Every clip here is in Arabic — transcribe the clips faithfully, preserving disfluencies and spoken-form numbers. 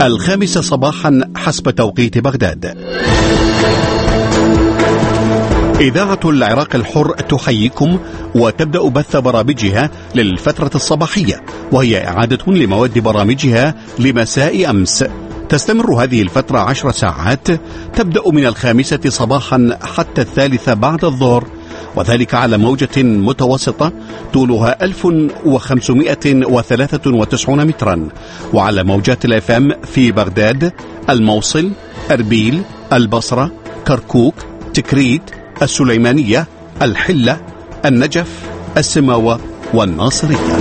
الخامسة صباحا حسب توقيت بغداد. إذاعة العراق الحر تحييكم وتبدأ بث برامجها للفترة الصباحية، وهي إعادة لمواد برامجها لمساء أمس. تستمر هذه الفترة عشر ساعات، تبدأ من الخامسة صباحا حتى الثالثة بعد الظهر، وذلك على موجة متوسطة طولها ألف وخمسمائة وثلاثة وتسعين مترا، وعلى موجات الاف ام في بغداد، الموصل، أربيل، البصرة، كركوك، تكريت، السليمانية، الحلة، النجف، السماوة والناصرية.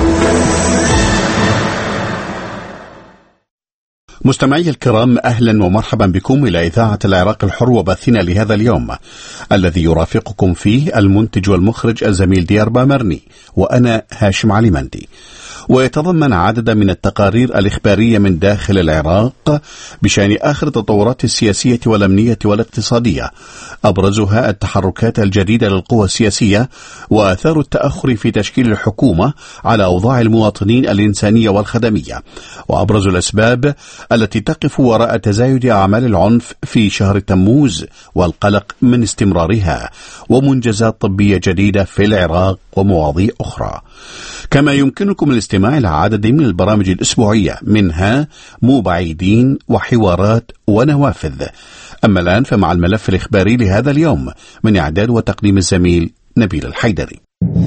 مستمعي الكرام، أهلا ومرحبا بكم إلى إذاعة العراق الحر وبثنا لهذا اليوم الذي يرافقكم فيه المنتج والمخرج الزميل ديار بامرني، وأنا هاشم علي مندي، ويتضمن عددا من التقارير الإخبارية من داخل العراق بشأن آخر التطورات السياسية والأمنية والاقتصادية، أبرزها التحركات الجديدة للقوى السياسية وآثار التأخر في تشكيل الحكومة على أوضاع المواطنين الإنسانية والخدمية، وأبرز الأسباب التي تقف وراء تزايد أعمال العنف في شهر تموز والقلق من استمرارها، ومنجزات طبية جديدة في العراق ومواضيع أخرى. كما يمكنكم الاستماع إلى عدد من البرامج الأسبوعية، منها مو بعيدين وحوارات ونوافذ. أما الآن فمع الملف الإخباري لهذا اليوم من إعداد وتقديم الزميل نبيل الحيدري.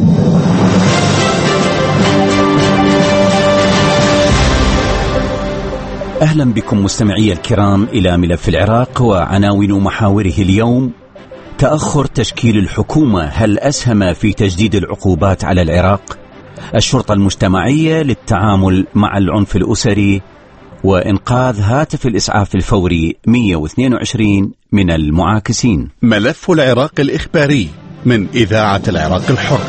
أهلا بكم مستمعي الكرام إلى ملف العراق وعناوين محاوره اليوم. تأخر تشكيل الحكومة هل أسهم في تجديد العقوبات على العراق؟ الشرطة المجتمعية للتعامل مع العنف الأسري، وإنقاذ هاتف الإسعاف الفوري مئة واثنين وعشرين من المعاكسين. ملف العراق الإخباري من إذاعة العراق الحر.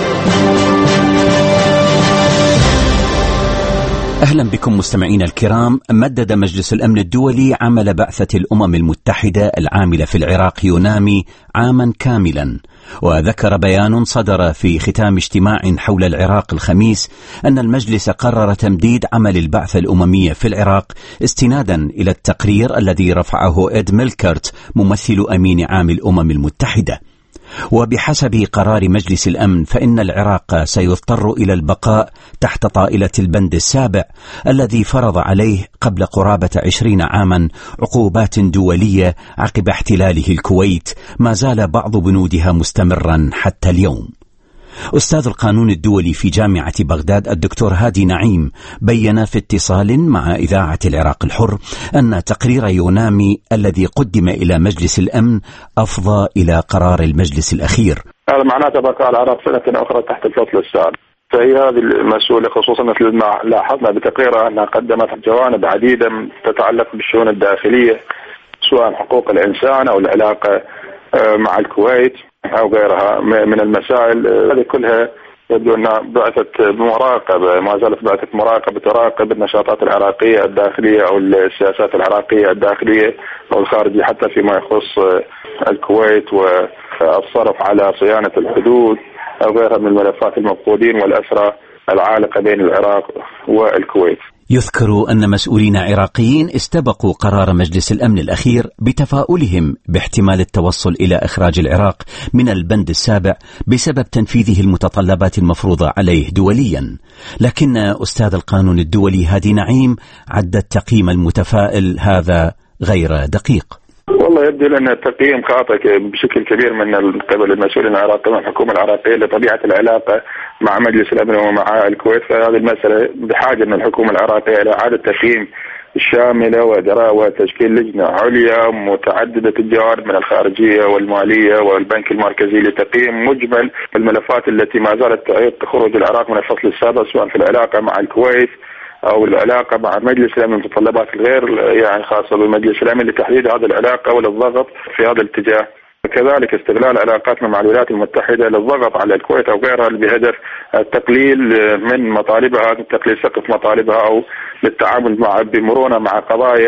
أهلا بكم مستمعين الكرام. مدد مجلس الأمن الدولي عمل بعثة الأمم المتحدة العاملة في العراق يونامي عاما كاملا، وذكر بيان صدر في ختام اجتماع حول العراق الخميس أن المجلس قرر تمديد عمل البعثة الأممية في العراق استنادا إلى التقرير الذي رفعه إد ميلكرت ممثل أمين عام الأمم المتحدة. وبحسب قرار مجلس الأمن فإن العراق سيضطر إلى البقاء تحت طائلة البند السابع الذي فرض عليه قبل قرابة عشرين عاما عقوبات دولية عقب احتلاله الكويت، ما زال بعض بنودها مستمرا حتى اليوم. أستاذ القانون الدولي في جامعة بغداد الدكتور هادي نعيم بيّن في اتصال مع إذاعة العراق الحر أن تقرير يونامي الذي قدم إلى مجلس الأمن أفضى إلى قرار المجلس الأخير. هذا معناته بقى العراق سنة أخرى تحت الفصل السابع، فهي هذه المسؤولة خصوصا مثل ما لاحظنا بتقريرها أنها قدمت جوانب عديدة تتعلق بالشؤون الداخلية، سواء حقوق الإنسان أو العلاقة مع الكويت أو غيرها من المسائل. هذه كلها يبدو أنها بعثة مراقبة، ما زالت بعثة مراقبة تراقب النشاطات العراقية الداخلية أو السياسات العراقية الداخلية أو الخارجية، حتى فيما يخص الكويت والصرف على صيانة الحدود أو غيرها من الملفات المفقودين والأسرى العالقة بين العراق والكويت. يذكر أن مسؤولين عراقيين استبقوا قرار مجلس الأمن الأخير بتفاؤلهم باحتمال التوصل إلى إخراج العراق من البند السابع بسبب تنفيذه المتطلبات المفروضة عليه دوليا، لكن أستاذ القانون الدولي هادي نعيم عد التقييم المتفائل هذا غير دقيق. والله يبدو لأن التقييم خاطئ بشكل كبير من قبل المسؤولين العراقيين والحكومة العراقية لطبيعة العلاقة مع مجلس الأمن ومع الكويت. فهذه المسألة بحاجة من الحكومة العراقية إلى إعادة تقييم شاملة ودراء وتشكيل لجنة عليا متعددة الجوانب من الخارجية والمالية والبنك المركزي لتقييم مجمل الملفات التي ما زالت تعيق خروج العراق من الفصل السابع، سواء في العلاقة مع الكويت أو العلاقة مع مجلس الأمن المتطلبات الغير يعني خاصة بمجلس الأمن لتحديد هذه العلاقة وللضغط في هذا الاتجاه. كذلك استغلال علاقاتنا مع الولايات المتحدة للضغط على الكويت أو غيرها بهدف التقليل من مطالبها، تقليل سقف مطالبها أو للتعامل مع بمرونة مع قضايا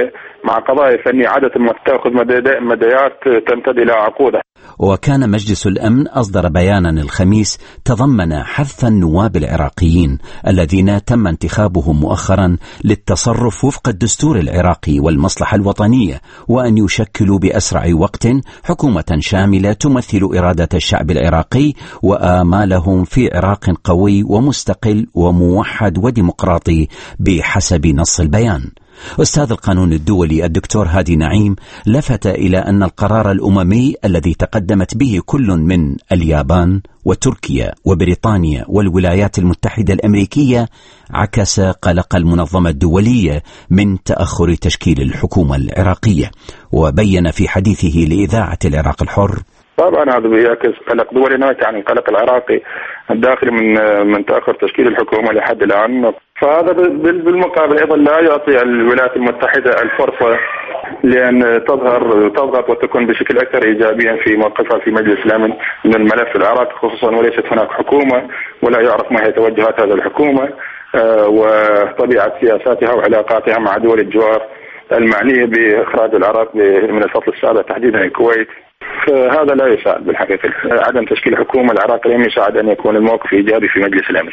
مع قضايا فنية عادة ما تأخذ مديات تمتد إلى عقود. وكان مجلس الأمن أصدر بيانا الخميس تضمن حث النواب العراقيين الذين تم انتخابهم مؤخرا للتصرف وفق الدستور العراقي والمصلحة الوطنية، وأن يشكلوا بأسرع وقت حكومة شاملة تمثل إرادة الشعب العراقي وآمالهم في عراق قوي ومستقل وموحد وديمقراطي بحسب نص البيان. أستاذ القانون الدولي الدكتور هادي نعيم لفت إلى أن القرار الأممي الذي تقدمت به كل من اليابان وتركيا وبريطانيا والولايات المتحدة الأمريكية عكس قلق المنظمة الدولية من تأخر تشكيل الحكومة العراقية. وبين في حديثه لإذاعة العراق الحر: طبعا هذا بيعكس قلق دولي ناتج عن القلق العراقي الداخلي من من تأخر تشكيل الحكومة لحد الآن. فهذا بالمقابل أيضا لا يعطي الولايات المتحدة الفرصة لأن تظهر تضغط وتكون بشكل أكثر إيجابيا في موقفها في مجلس الأمن من الملف العراقي، خصوصا وليست هناك حكومة ولا يعرف ما هي توجهات هذه الحكومة وطبيعة سياساتها وعلاقاتها مع دول الجوار المعنية بإخراج العراق من الفصل السابع تحديدا الكويت. فهذا لا يساعد بالحقيقة. عدم تشكيل حكومة العراق لم يساعد أن يكون الموقف إيجابي في مجلس الأمن.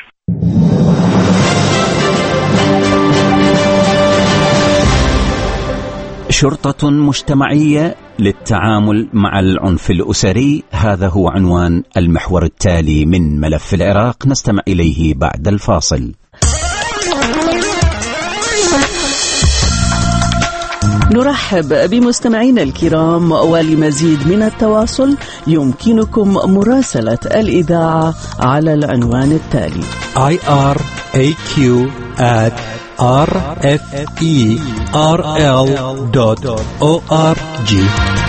شرطة مجتمعية للتعامل مع العنف الأسري، هذا هو عنوان المحور التالي من ملف العراق، نستمع إليه بعد الفاصل. نرحب بمستمعينا الكرام، ولمزيد من التواصل يمكنكم مراسلة الإذاعة على العنوان التالي آي آر إيه كيو آت آر إف إي آر إل دوت أو آر جي.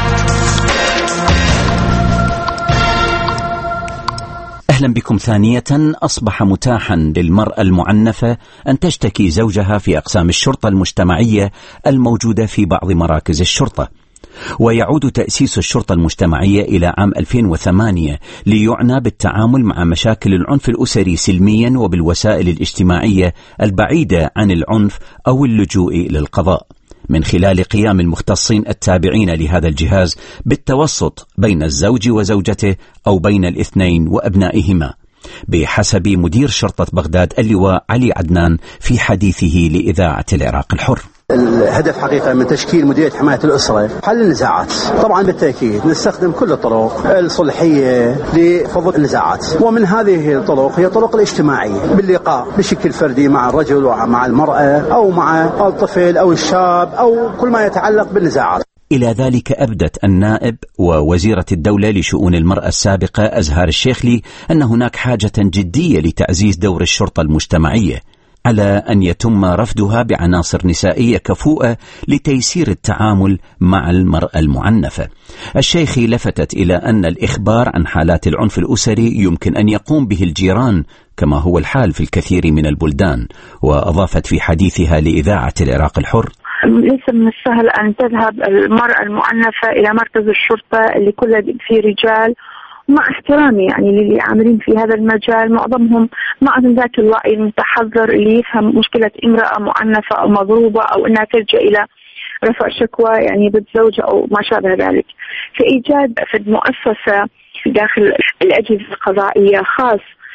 أهلا بكم ثانية. أصبح متاحا للمرأة المعنفة أن تشتكي زوجها في أقسام الشرطة المجتمعية الموجودة في بعض مراكز الشرطة. ويعود تأسيس الشرطة المجتمعية إلى عام ألفين وثمانية ليعنى بالتعامل مع مشاكل العنف الأسري سلميا وبالوسائل الاجتماعية البعيدة عن العنف أو اللجوء إلى القضاء، من خلال قيام المختصين التابعين لهذا الجهاز بالتوسط بين الزوج وزوجته أو بين الاثنين وأبنائهما، بحسب مدير شرطة بغداد اللواء علي عدنان في حديثه لإذاعة العراق الحر. الهدف حقيقة من تشكيل مديرية حماية الأسرة حل النزاعات. طبعا بالتأكيد نستخدم كل الطرق الصلحية لفض النزاعات، ومن هذه الطرق هي الطرق الاجتماعية باللقاء بشكل فردي مع الرجل ومع المرأة أو مع الطفل أو الشاب أو كل ما يتعلق بالنزاعات. إلى ذلك أبدت النائب ووزيرة الدولة لشؤون المرأة السابقة أزهار الشيخلي أن هناك حاجة جدية لتعزيز دور الشرطة المجتمعية، على أن يتم رفدها بعناصر نسائية كفؤة لتيسير التعامل مع المرأة المعنفة. الشيخي لفتت إلى أن الإخبار عن حالات العنف الأسري يمكن أن يقوم به الجيران كما هو الحال في الكثير من البلدان. وأضافت في حديثها لإذاعة العراق الحر: ليس من السهل أن تذهب المرأة المعنفة إلى مركز الشرطة اللي كله فيه رجال، مع احترامي يعني للي عاملين في هذا المجال معظمهم ما عندهم ذاك الوعي المتحضر اللي يفهم مشكلة امرأة معنفة أو مضروبة أو أنها تلجأ إلى رفع شكوى يعني ضد زوجة أو ما شابه ذلك. في إيجاد في مؤسسة داخل الأجهزة القضائية خاص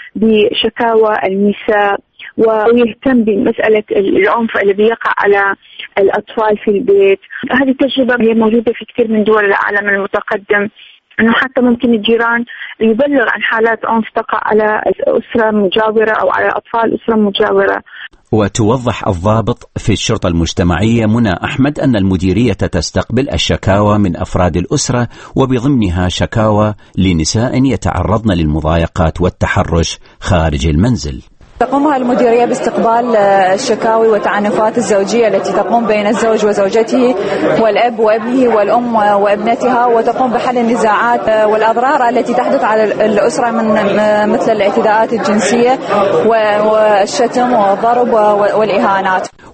بشكاوى النساء ويهتم بمسألة العنف اللي بيقع على الأطفال في البيت. هذه التجربة هي موجودة في كثير من دول العالم المتقدم، أنه حتى ممكن الجيران يبلغ عن حالات عنف تقع على أسرة مجاورة أو على أطفال أسرة مجاورة. وتوضح الضابط في الشرطة المجتمعية منى أحمد أن المديرية تستقبل الشكاوى من أفراد الأسرة وبضمنها شكاوى لنساء يتعرضن للمضايقات والتحرش خارج المنزل. تقوم المديرية باستقبال الشكاوي والتعنفات الزوجية التي تقوم بين الزوج وزوجته والأب وابنه والأم وابنتها، وتقوم بحل النزاعات والأضرار التي تحدث على الأسرة من مثل الاعتداءات الجنسية والشتم والضرب والإهانات.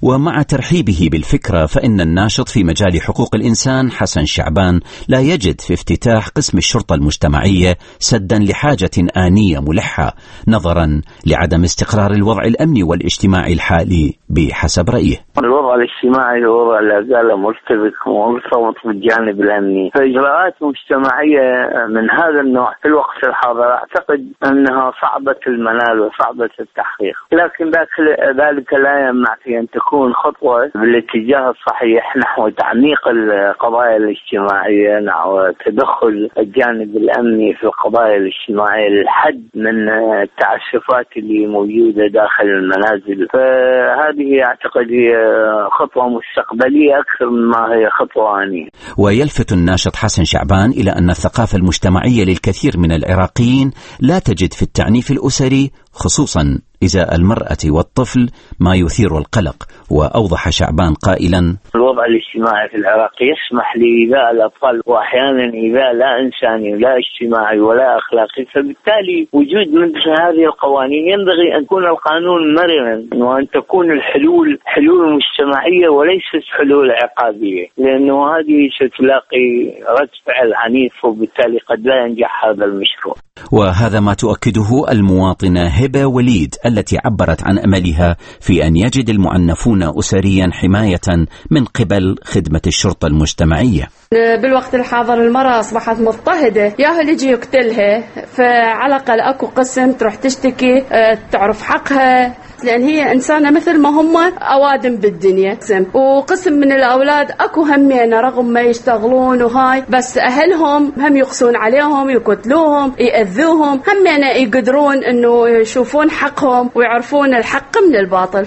ومع ترحيبه بالفكرة، فإن الناشط في مجال حقوق الإنسان حسن شعبان لا يجد في افتتاح قسم الشرطة المجتمعية سدا لحاجة آنية ملحة نظرا لعدم استقرار الوضع الأمني والاجتماعي الحالي بحسب رأيه. الوضع الاجتماعي هو وضع لا زال مرتبك ومرتبط بالجانب الأمني، فإجراءات مجتمعية من هذا النوع في الوقت الحاضر أعتقد أنها صعبة المنال وصعبة التحقيق، لكن ذلك لا يمنع في أن تكون خطوة بالاتجاه الصحيح نحو تعميق القضايا الاجتماعية، نحو تدخل الجانب الأمني في القضايا الاجتماعية للحد من التعسفات اللي موجودة داخل المنازل. فهذه أعتقد هي خطوة مستقبلية أكثر مما هي خطوة آنية. ويلفت الناشط حسن شعبان إلى أن الثقافة المجتمعية للكثير من العراقيين لا تجد في التعنيف الأسري خصوصا إزاء المرأة والطفل ما يثير القلق. وأوضح شعبان قائلا: الوضع الاجتماعي في العراق يسمح لإيذاء الأطفال، وأحيانا إيذاء لا إنساني ولا اجتماعي ولا أخلاقي، فبالتالي وجود مثل هذه القوانين ينبغي أن يكون القانون مرنا وأن تكون الحلول حلول مجتمعية وليست حلول عقابية، لأنه هذه ستلاقي رد فعل عنيف وبالتالي قد لا ينجح هذا المشروع. وهذا ما تؤكده المواطنة هبة وليد التي عبرت عن أملها في أن يجد المعنفون أسريا حماية من قبل خدمة الشرطة المجتمعية. بالوقت الحاضر المرأة أصبحت مضطهدة، ياهو اللي يجي يقتلها، فعلى الأقل أكو قسم تروح تشتكي تعرف حقها، لأن هي إنسانة مثل ما هم أوادم بالدنيا. وقسم من الأولاد أكو همينة رغم ما يشتغلون وهاي، بس أهلهم هم يقسون عليهم يقتلوهم يأذوهم، همينة يقدرون إنه يشوفون حقهم ويعرفون الحق من الباطل.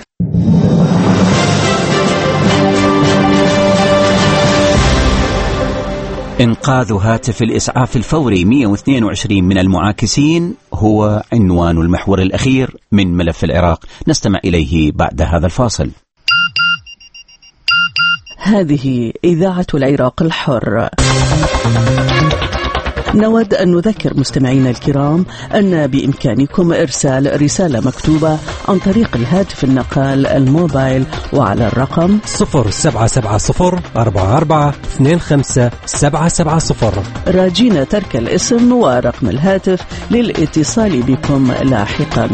إنقاذ هاتف الإسعاف الفوري مئة واثنين وعشرين من المعاكسين هو عنوان المحور الأخير من ملف العراق، نستمع إليه بعد هذا الفاصل. هذه إذاعة العراق الحر. نود أن نذكر مستمعينا الكرام أن بإمكانكم إرسال رسالة مكتوبة عن طريق الهاتف النقال الموبايل وعلى الرقم صفر سبعة سبعة صفر أربعة أربعة اثنين خمسة سبعة سبعة صفر، راجين ترك الاسم ورقم الهاتف للاتصال بكم لاحقا.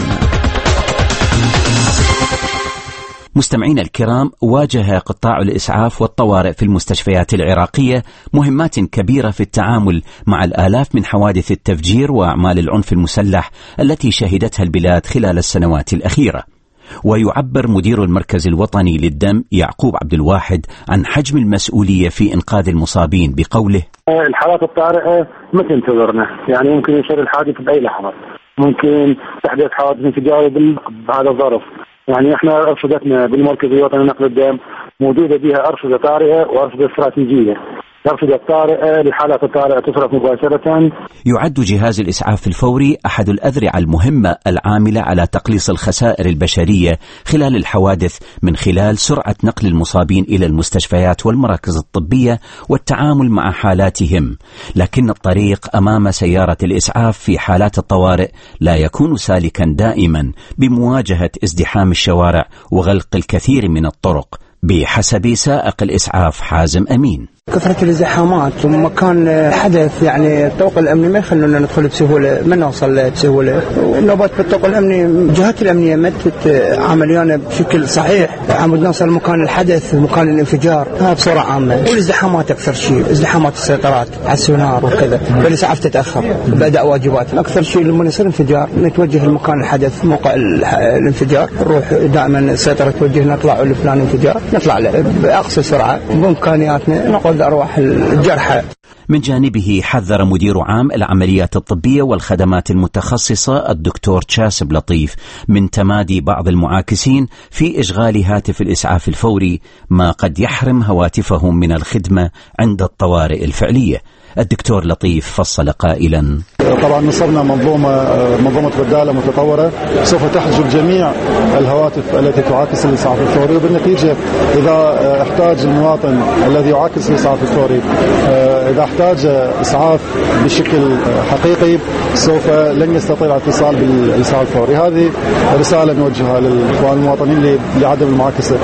مستمعينا الكرام، واجه قطاع الإسعاف والطوارئ في المستشفيات العراقية مهمات كبيرة في التعامل مع الآلاف من حوادث التفجير وأعمال العنف المسلح التي شهدتها البلاد خلال السنوات الأخيرة. ويعبر مدير المركز الوطني للدم يعقوب عبد الواحد عن حجم المسؤولية في إنقاذ المصابين بقوله: الحالات الطارئة ما تنتظرنا، يعني ممكن يصير الحادث بأي لحظة، ممكن تحدث حوادث انفجار بهذا الظرف. يعني احنا أرصدتنا بالمركز الوطني لنقل الدم موجودة بها أرصدة طارئة وأرصدة استراتيجية. الأرصدة الطارئة للحالات الطارئة تصرف مباشرة. يعد جهاز الإسعاف الفوري أحد الأذرع المهمة العاملة على تقليص الخسائر البشرية خلال الحوادث من خلال سرعة نقل المصابين إلى المستشفيات والمراكز الطبية والتعامل مع حالاتهم. لكن الطريق أمام سيارة الإسعاف في حالات الطوارئ لا يكون سالكا دائما بمواجهة ازدحام الشوارع وغلق الكثير من الطرق بحسب سائق الإسعاف حازم أمين. كثرة الازدحامات ومكان حدث، يعني الطوق الأمني ما يخلونا ندخل بسهولة، ما نوصل بسهولة. والنوبات بالطوق الأمني الجهات الأمنية ما عمليانا بشكل صحيح، عم نوصل مكان الحدث ومكان الانفجار هذا بصورة عامة. والازدحامات أكثر شيء، ازدحامات السيطرات على السونار وكذا، فالإسعاف تتأخر بأداء واجبات. أكثر شيء لما يصير انفجار نتوجه لمكان الحدث موقع الانفجار، نروح دائما السيطرة توجه نطلع لفلان انفجار، نطلع له بأقصى سرعة بإمكانياتنا نقض أرواح الجرحى. من جانبه حذر مدير عام العمليات الطبية والخدمات المتخصصة الدكتور شاسب لطيف من تمادي بعض المعاكسين في إشغال هاتف الإسعاف الفوري، ما قد يحرم هواتفهم من الخدمة عند الطوارئ الفعلية. الدكتور لطيف فصل قائلا: طبعا نصبنا منظومة منظومة بدالة متطورة سوف تحجب جميع الهواتف التي تعاكس الإسعاف الفوري، وبالنتيجة إذا احتاج المواطن الذي يعاكس الإسعاف الفوري إذا احتاج إسعاف بشكل حقيقي سوف لن يستطيع الاتصال بالإسعاف الفوري. هذه رسالة نوجهها للإخوان المواطنين لعدم المعاكسة.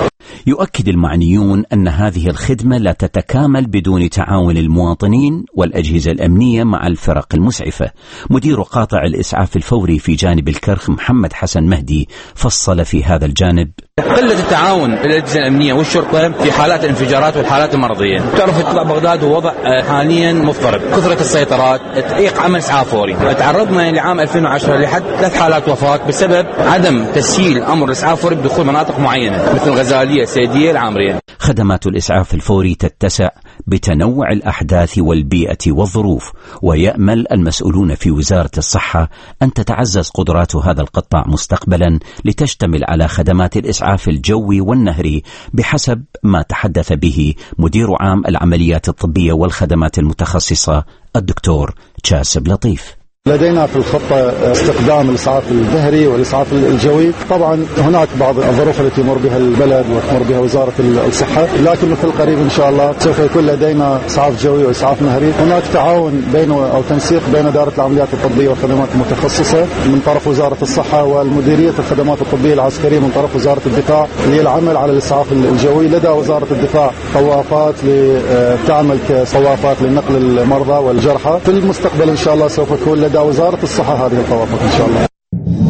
يؤكد المعنيون أن هذه الخدمة لا تتكامل بدون تعاون المواطنين والأجهزة الأمنية مع الفرق المسعفة. مدير قاطع الإسعاف الفوري في جانب الكرخ محمد حسن مهدي فصل في هذا الجانب: قلة التعاون بين الأجهزة الأمنية والشرطة في حالات الانفجارات والحالات المرضية. تعرف اطلاع بغداد ووضع حاليا مضطرب، كثرة السيطرات تعيق عمل إسعاف فوري. تعرضنا لعام ألفين وعشرة لحد ثلاث حالات وفاة بسبب عدم تسهيل أمر الإسعاف الفوري بدخول مناطق معينة مثل الغزالية، سيدية، العامرية. خدمات الإسعاف الفوري تتسع بتنوع الأحداث والبيئة والظروف، ويأمل المسؤولون في وزارة الصحة أن تتعزز قدرات هذا القطاع مستقبلا لتشتمل على خدمات الإسعاف الجوي والنهري بحسب ما تحدث به مدير عام العمليات الطبية والخدمات المتخصصة الدكتور جاسب لطيف. لدينا في الخطة استخدام الإسعاف النهري والإسعاف الجوي. طبعا هناك بعض الظروف التي يمر بها البلد وتمر بها وزارة الصحة، لكن في القريب إن شاء الله سوف يكون لدينا إسعاف جوي وإسعاف نهري. هناك تعاون بين أو تنسيق بين إدارة العمليات الطبية والخدمات المتخصصة من طرف وزارة الصحة والمديرية الخدمات الطبية العسكرية من طرف وزارة الدفاع للعمل على الإسعاف الجوي. لدى وزارة الدفاع طوافات تعمل كطوافات لنقل المرضى والجرحى. في المستقبل إن شاء الله سوف يكون لدى وزارة الصحة هذه الطوافات إن شاء الله.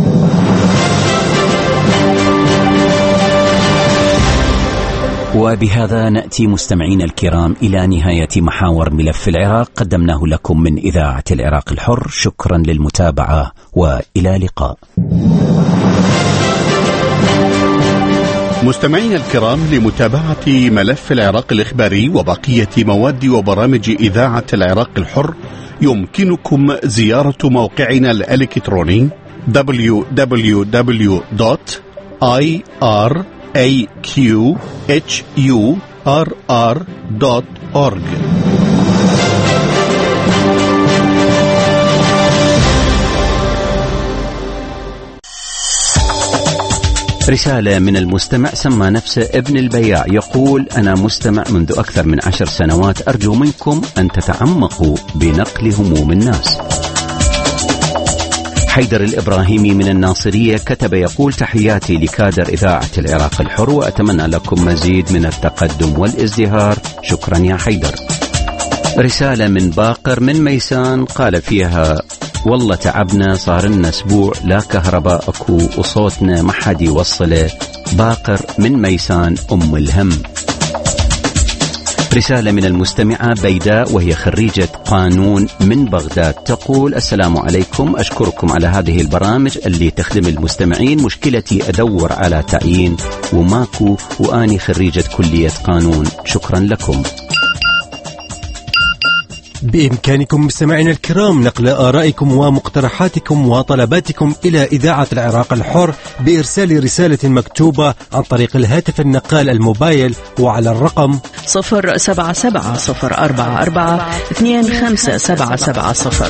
وبهذا نأتي مستمعين الكرام إلى نهاية محاور ملف العراق قدمناه لكم من إذاعة العراق الحر. شكرا للمتابعة وإلى لقاء. مستمعين الكرام، لمتابعة ملف العراق الإخباري وبقية مواد وبرامج إذاعة العراق الحر يمكنكم زيارة موقعنا الإلكتروني دبليو دبليو دبليو دوت آي آر إيه كيو إتش يو آر آر دوت أورج. رسالة من المستمع سمى نفسه ابن البياع، يقول: أنا مستمع منذ أكثر من عشر سنوات، أرجو منكم أن تتعمقوا بنقل هموم الناس. حيدر الإبراهيمي من الناصرية كتب يقول: تحياتي لكادر إذاعة العراق الحر وأتمنى لكم مزيد من التقدم والازدهار. شكرا يا حيدر. رسالة من باقر من ميسان قال فيها: والله تعبنا، صار لنا اسبوع لا كهرباء اكو وصوتنا ما حد يوصله. باقر من ميسان ام الهم. رسالة من المستمعة بيداء وهي خريجة قانون من بغداد تقول: السلام عليكم، أشكركم على هذه البرامج اللي تخدم المستمعين. مشكلتي أدور على تعيين وماكو، وأني خريجة كلية قانون. شكرا لكم. بإمكانكم مستمعينا الكرام نقل آرائكم ومقترحاتكم وطلباتكم إلى إذاعة العراق الحر بإرسال رسالة مكتوبة عن طريق الهاتف النقال الموبايل وعلى الرقم صفر سبعة سبعة صفر أربعة أربعة اثنين خمسة سبعة سبعة صفر.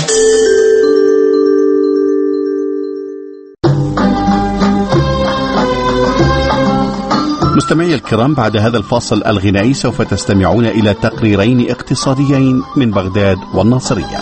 مستمعي الكرام، بعد هذا الفاصل الغنائي سوف تستمعون إلى تقريرين اقتصاديين من بغداد والناصرية.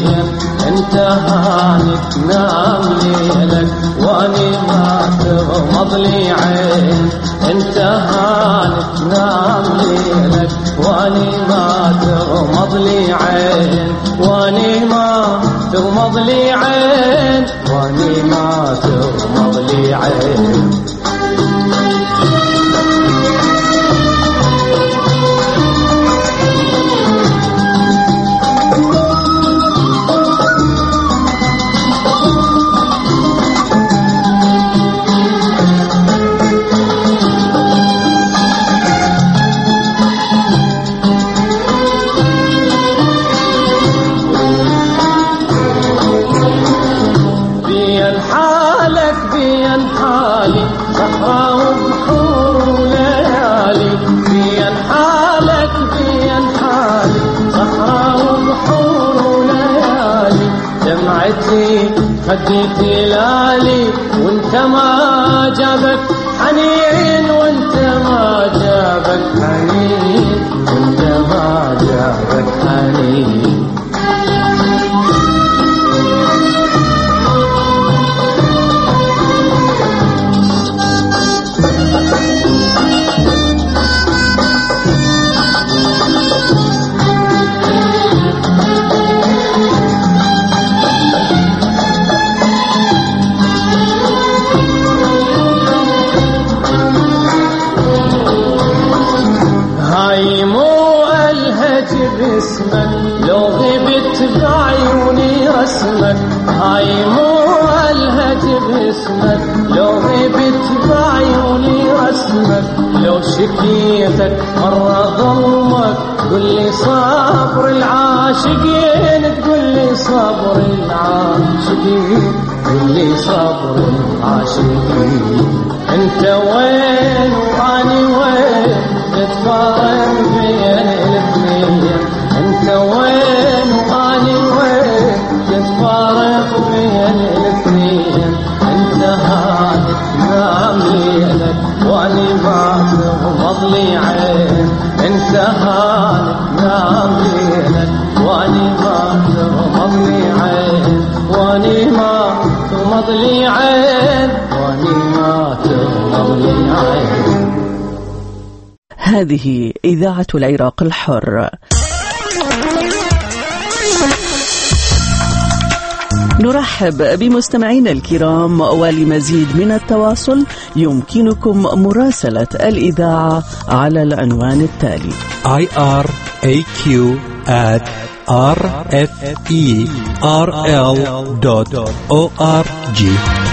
انت هاني تنام ليلك واني ما تغمر ومضلي عين انت هانت نام ليلك واني ما تغمض لي عين واني ما تغمض لي عين واني ما تغمض لي عين. خديتي لالي وانت ما جابك حنين وانت ما جابك حنين وانت ما جابك حنين. لو غبت بعيوني رسمك هاي مو الهتف اسمك لو غبت بعيوني رسمك لو شكيتك مرة ظلمك قل لي صبر العاشقين تقول لي صبر العاشقين قل لي صبر العاشقين. انت وين واني وين نتفارق بين الاثنين انت وين واني وين نتفارق بين الاثنين. انت هانت نام ليلك واني ما تغمض لي عين انت هانت نام ليلك واني ما تغمض لي عين واني ما تغمض لي عين واني ما تغمض لي عين. هذه إذاعة العراق الحر. نرحب بمستمعينا الكرام ولمزيد من التواصل يمكنكم مراسلة الإذاعة على العنوان التالي آي آر إيه كيو آت آر إف إي آر إل دوت أو آر جي.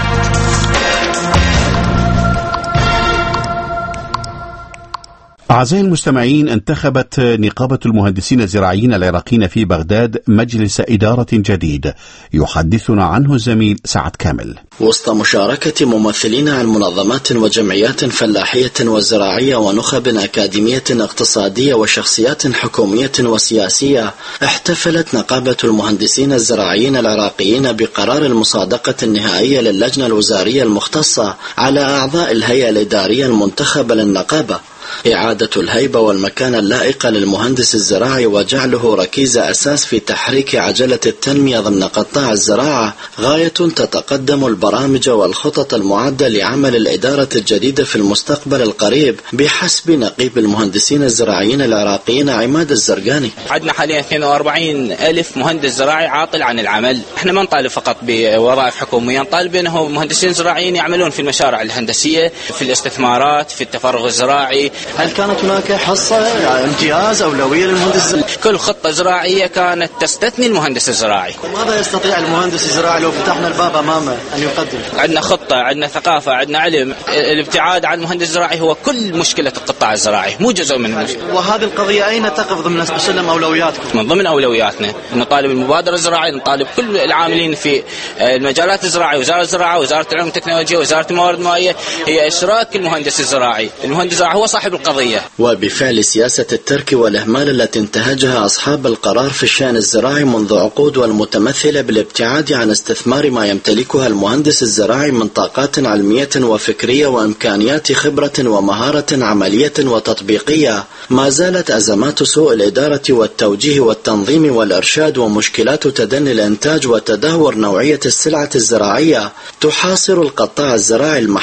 أعزائي المستمعين، انتخبت نقابة المهندسين الزراعيين العراقيين في بغداد مجلس إدارة جديد، يحدثنا عنه الزميل سعد كامل. وسط مشاركة ممثلين عن منظمات وجمعيات فلاحية وزراعية ونخب أكاديمية اقتصادية وشخصيات حكومية وسياسية، احتفلت نقابة المهندسين الزراعيين العراقيين بقرار المصادقة النهائية للجنة الوزارية المختصة على أعضاء الهيئة الإدارية المنتخبة للنقابة. إعادة الهيبة والمكانة اللائقة للمهندس الزراعي وجعله ركيز أساس في تحريك عجلة التنمية ضمن قطاع الزراعة غاية تتقدم البرامج والخطط المعدة لعمل الإدارة الجديدة في المستقبل القريب بحسب نقيب المهندسين الزراعيين العراقيين عماد الزرقاني. عندنا حاليا اثنين وأربعين ألف مهندس زراعي عاطل عن العمل. احنا ما نطالب فقط بوظائف حكومية، نطالب أنهم مهندسين زراعيين يعملون في المشاريع الهندسية، في الاستثمارات، في التفرغ الزراعي. هل كانت هناك حصة امتياز أولوية للمهندس الزراعي؟ كل خطة زراعية كانت تستثني المهندس الزراعي. ماذا يستطيع المهندس الزراعي لو فتحنا الباب أمامه أن يقدم؟ عندنا خطة، عندنا ثقافة، عندنا علم. الابتعاد عن المهندس الزراعي هو كل مشكلة القطاع الزراعي، مو جزء من المشكلة. وهذه القضية أين تقف ضمن سلم أولوياتكم؟ من ضمن أولوياتنا نطالب المبادرة الزراعية، نطالب كل العاملين في المجالات الزراعية، وزارة الزراعة، وزارة العلوم والتكنولوجيا، وزارة الموارد المائية، هي إشراك المهندس الزراعي. المهندس الزراعي هو صاحب القضية. وبفعل سياسة الترك والإهمال التي انتهجها أصحاب القرار في الشأن الزراعي منذ عقود، والمتمثلة بالابتعاد عن استثمار ما يمتلكها المهندس الزراعي من طاقات علمية وفكرية وإمكانيات خبرة ومهارة عملية وتطبيقية، ما زالت أزمات سوء الإدارة والتوجيه والتنظيم والإرشاد ومشكلات تدني الإنتاج وتدهور نوعية السلعة الزراعية تحاصر القطاع الزراعي المحلي.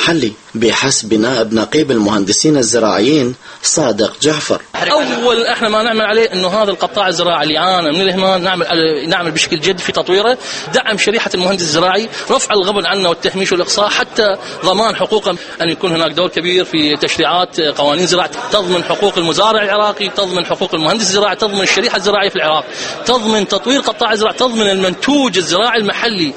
بحسب نائب نقيب المهندسين الزراعيين صادق جعفر. أول احنا ما نعمل عليه انه هذا القطاع الزراعي اللي يعاني من الاهمال نعمل نعمل بشكل جد في تطويره، دعم شريحة المهندس الزراعي، رفع الغبن عنه والتهميش والإقصاء، حتى ضمان حقوقه، أن يكون هناك دور كبير في تشريعات قوانين زراعة تضمن حقوق المزارع العراقي، تضمن حقوق المهندس الزراعي، تضمن الشريحة الزراعية في العراق، تضمن تطوير قطاع الزراعة، تضمن المنتوج الزراعي المحلي.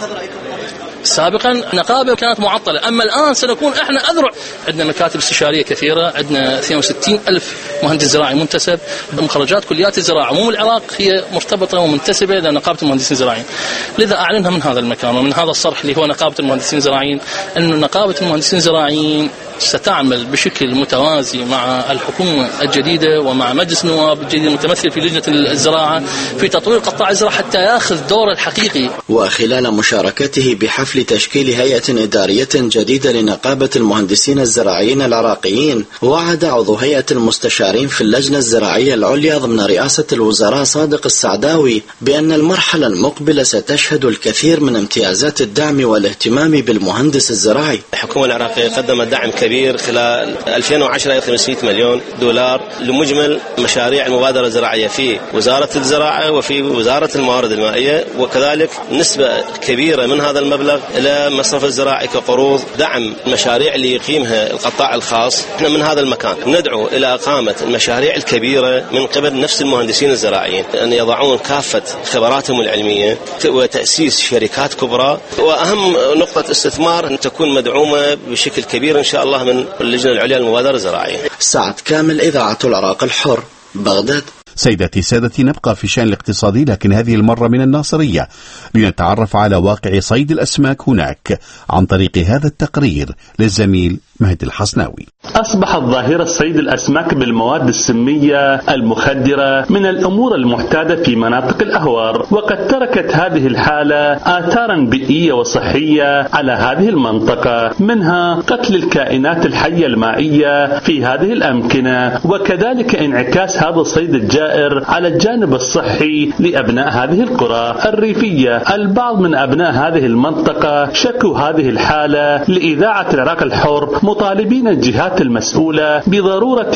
سابقا نقابة كانت معطلة، أما الآن سنكون احنا أذرع. عندنا مكاتب استشارية كثيرة، عندنا اثنين وستين ألف مهندس زراعي منتسب بمخرجات كليات الزراعة. عموم العراق هي مرتبطة ومنتسبة إلى نقابة المهندسين الزراعيين، لذا أعلنها من هذا المكان ومن هذا الصرح اللي هو نقابة المهندسين الزراعيين، أن نقابة المهندسين الزراعيين ستعمل بشكل متوازي مع الحكومة الجديدة ومع مجلس النواب الجديد المتمثل في لجنة الزراعة في تطوير قطاع الزراعة حتى يأخذ دور الحقيقي. وخلال مشاركته بحفل تشكيل هيئة إدارية جديدة لنقابة المهندسين الزراعيين العراقيين، وعد عضو هيئة المستشارين في اللجنة الزراعية العليا ضمن رئاسة الوزراء صادق السعداوي بأن المرحلة المقبلة ستشهد الكثير من امتيازات الدعم والاهتمام بالمهندس الزراعي. الحكومة العراقية قدمت دعم كبير خلال ألفين وعشرة خمسمائة مليون دولار لمجمل مشاريع المبادرة الزراعية في وزارة الزراعة وفي وزارة الموارد المائية، وكذلك نسبة كبيرة من هذا المبلغ إلى مصرف الزراعي كقروض دعم المشاريع اللي يقيمها القطاع الخاص. احنا من هذا المكان ندعو إلى إقامة المشاريع الكبيرة من قبل نفس المهندسين الزراعيين، أن يضعون كافة خبراتهم العلمية وتأسيس شركات كبرى، وأهم نقطة استثمار أن تكون مدعومة بشكل كبير إن شاء الله من اللجنة العليا للمبادرة الزراعية. سعد كامل، إذاعة العراق الحر، بغداد. سيدتي سادتي، نبقى في شأن الاقتصادي، لكن هذه المرة من الناصرية، لنتعرف على واقع صيد الأسماك هناك عن طريق هذا التقرير للزميل مهدي الحصناوي. أصبحت ظاهرة صيد الأسماك بالمواد السمية المخدرة من الأمور المعتادة في مناطق الأهوار، وقد تركت هذه الحالة آثارا بيئية وصحية على هذه المنطقة، منها قتل الكائنات الحية المائية في هذه الأمكنة، وكذلك انعكاس هذا الصيد الجائر على الجانب الصحي لأبناء هذه القرى الريفية. البعض من أبناء هذه المنطقة شكوا هذه الحالة لإذاعة العراق الحر، مطالبين الجهات المسؤولة بضرورة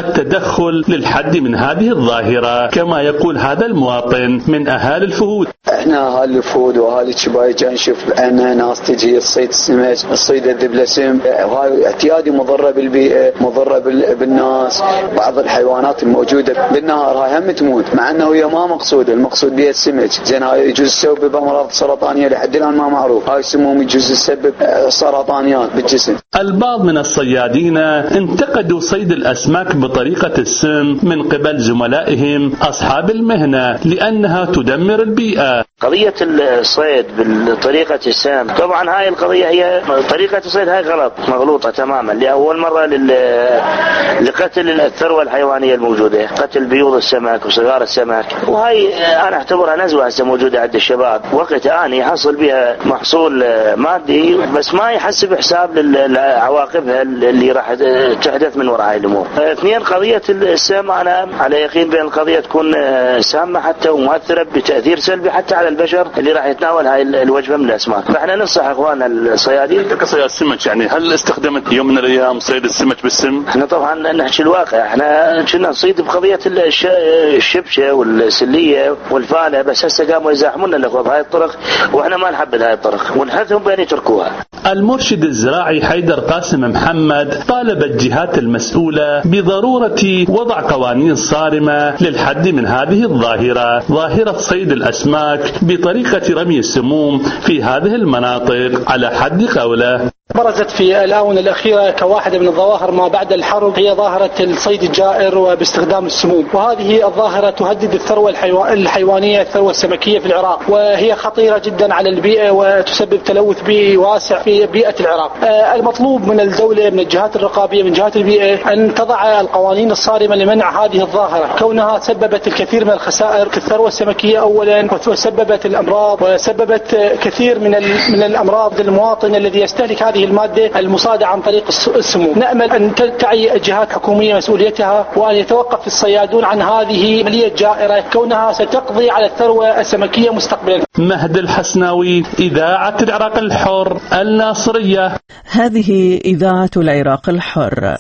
التدخل للحد من هذه الظاهرة، كما يقول هذا المواطن من أهالي الفهود. احنا اهالي الفهود واهالي الشباية جاي نشوف بعنا ناس تجي تصيد السمك، تصيد الذبلسم، وهاي اعتيادي مضرة بالبيئة، مضرة بالناس. بعض الحيوانات الموجودة بالنهار هاي هم تموت، مع انه هي ما مقصودة، المقصود بها السمك. زين هاي يجوز تسبب امراض سرطانية لحد الان ما معروف، هاي سموم يجوز تسبب سرطانيات بالجسم. البعض من الصيادين انتقدوا صيد الأسماك بطريقة السم من قبل زملائهم أصحاب المهنة لأنها تدمر البيئة. قضية الصيد بالطريقة السام، طبعا هاي القضية هي طريقة الصيد هاي غلط، مغلوطة تماما. لأول مرة لقتل الثروة الحيوانية الموجودة، قتل بيوض السمك وصغار السمك، وهي أنا أعتبرها نزوة هسه موجودة عند الشباب، وقت آني يحصل بها محصول مادي بس ما يحسب حساب لعواقبها اللي راح تحدث من وراء هاي الأمور. اثنين، قضية السام أنا على يقين بأن القضية تكون سامة حتى ومؤثرة بتأثير سلبي حتى على البشر اللي راح يتناول هاي الوجبة من الأسماك. فإحنا ننصح إخواننا الصيادين. كصياد السمك يعني هل استخدمت يوم من الأيام صيد السمك بالسم؟ إحنا طبعا نحكي الواقع، إحنا كنا نصيد بقضية الشبشة والسلية والفالة، بس هسه قاموا يزاحمونا الأخوة بهاي الطرق، وإحنا ما نحب هاي الطرق ونحثهم بأن يتركوها. المرشد الزراعي حيدر قاسم محمد طالب الجهات المسؤولة بضرورة وضع قوانين صارمة للحد من هذه الظاهرة، ظاهرة صيد الأسماك بطريقة رمي السموم في هذه المناطق على حد قوله. برزت في الآونة الأخيرة كواحدة من الظواهر ما بعد الحرب هي ظاهرة الصيد الجائر وباستخدام السموم، وهذه الظاهرة تهدد الثروة الحيوانية، الثروة السمكية في العراق، وهي خطيرة جدا على البيئة وتسبب تلوث بيئي واسع في بيئة العراق. المطلوب من الدولة، من الجهات الرقابية، من جهات البيئة، أن تضع القوانين الصارمة لمنع هذه الظاهرة، كونها سببت الكثير من الخسائر في الثروة السمكية أولا، وسببت الأمراض، وسببت كثير من من الأمراض للمواطن الذي يستهلك هذه هذه المادة المصادة عن طريق السموم. نأمل أن تعي الجهات الحكومية مسؤوليتها، وأن يتوقف الصيادون عن هذه عملية جائرة كونها ستقضي على الثروة السمكية مستقبلا. مهد الحسناوي، إذاعة العراق الحر الناصرية. هذه إذاعة العراق الحر.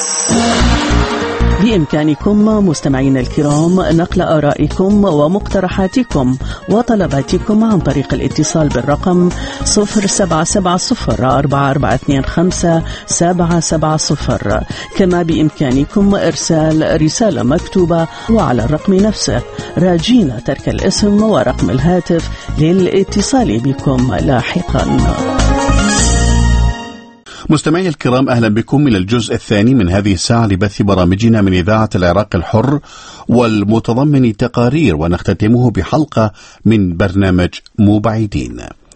بإمكانكم مستمعينا الكرام نقل آرائكم ومقترحاتكم وطلباتكم عن طريق الاتصال بالرقم صفر سبعة سبعة صفر أربعة أربعة اثنين خمسة سبعة سبعة صفر. كما بإمكانكم إرسال رسالة مكتوبة وعلى الرقم نفسه، راجين ترك الاسم ورقم الهاتف للاتصال بكم لاحقا. مستمعي الكرام، أهلا بكم إلى الجزء الثاني من هذه الساعة لبث برامجنا من إذاعة العراق الحر، والمتضمن تقارير، ونختتمه بحلقة من برنامج مو بعيدين.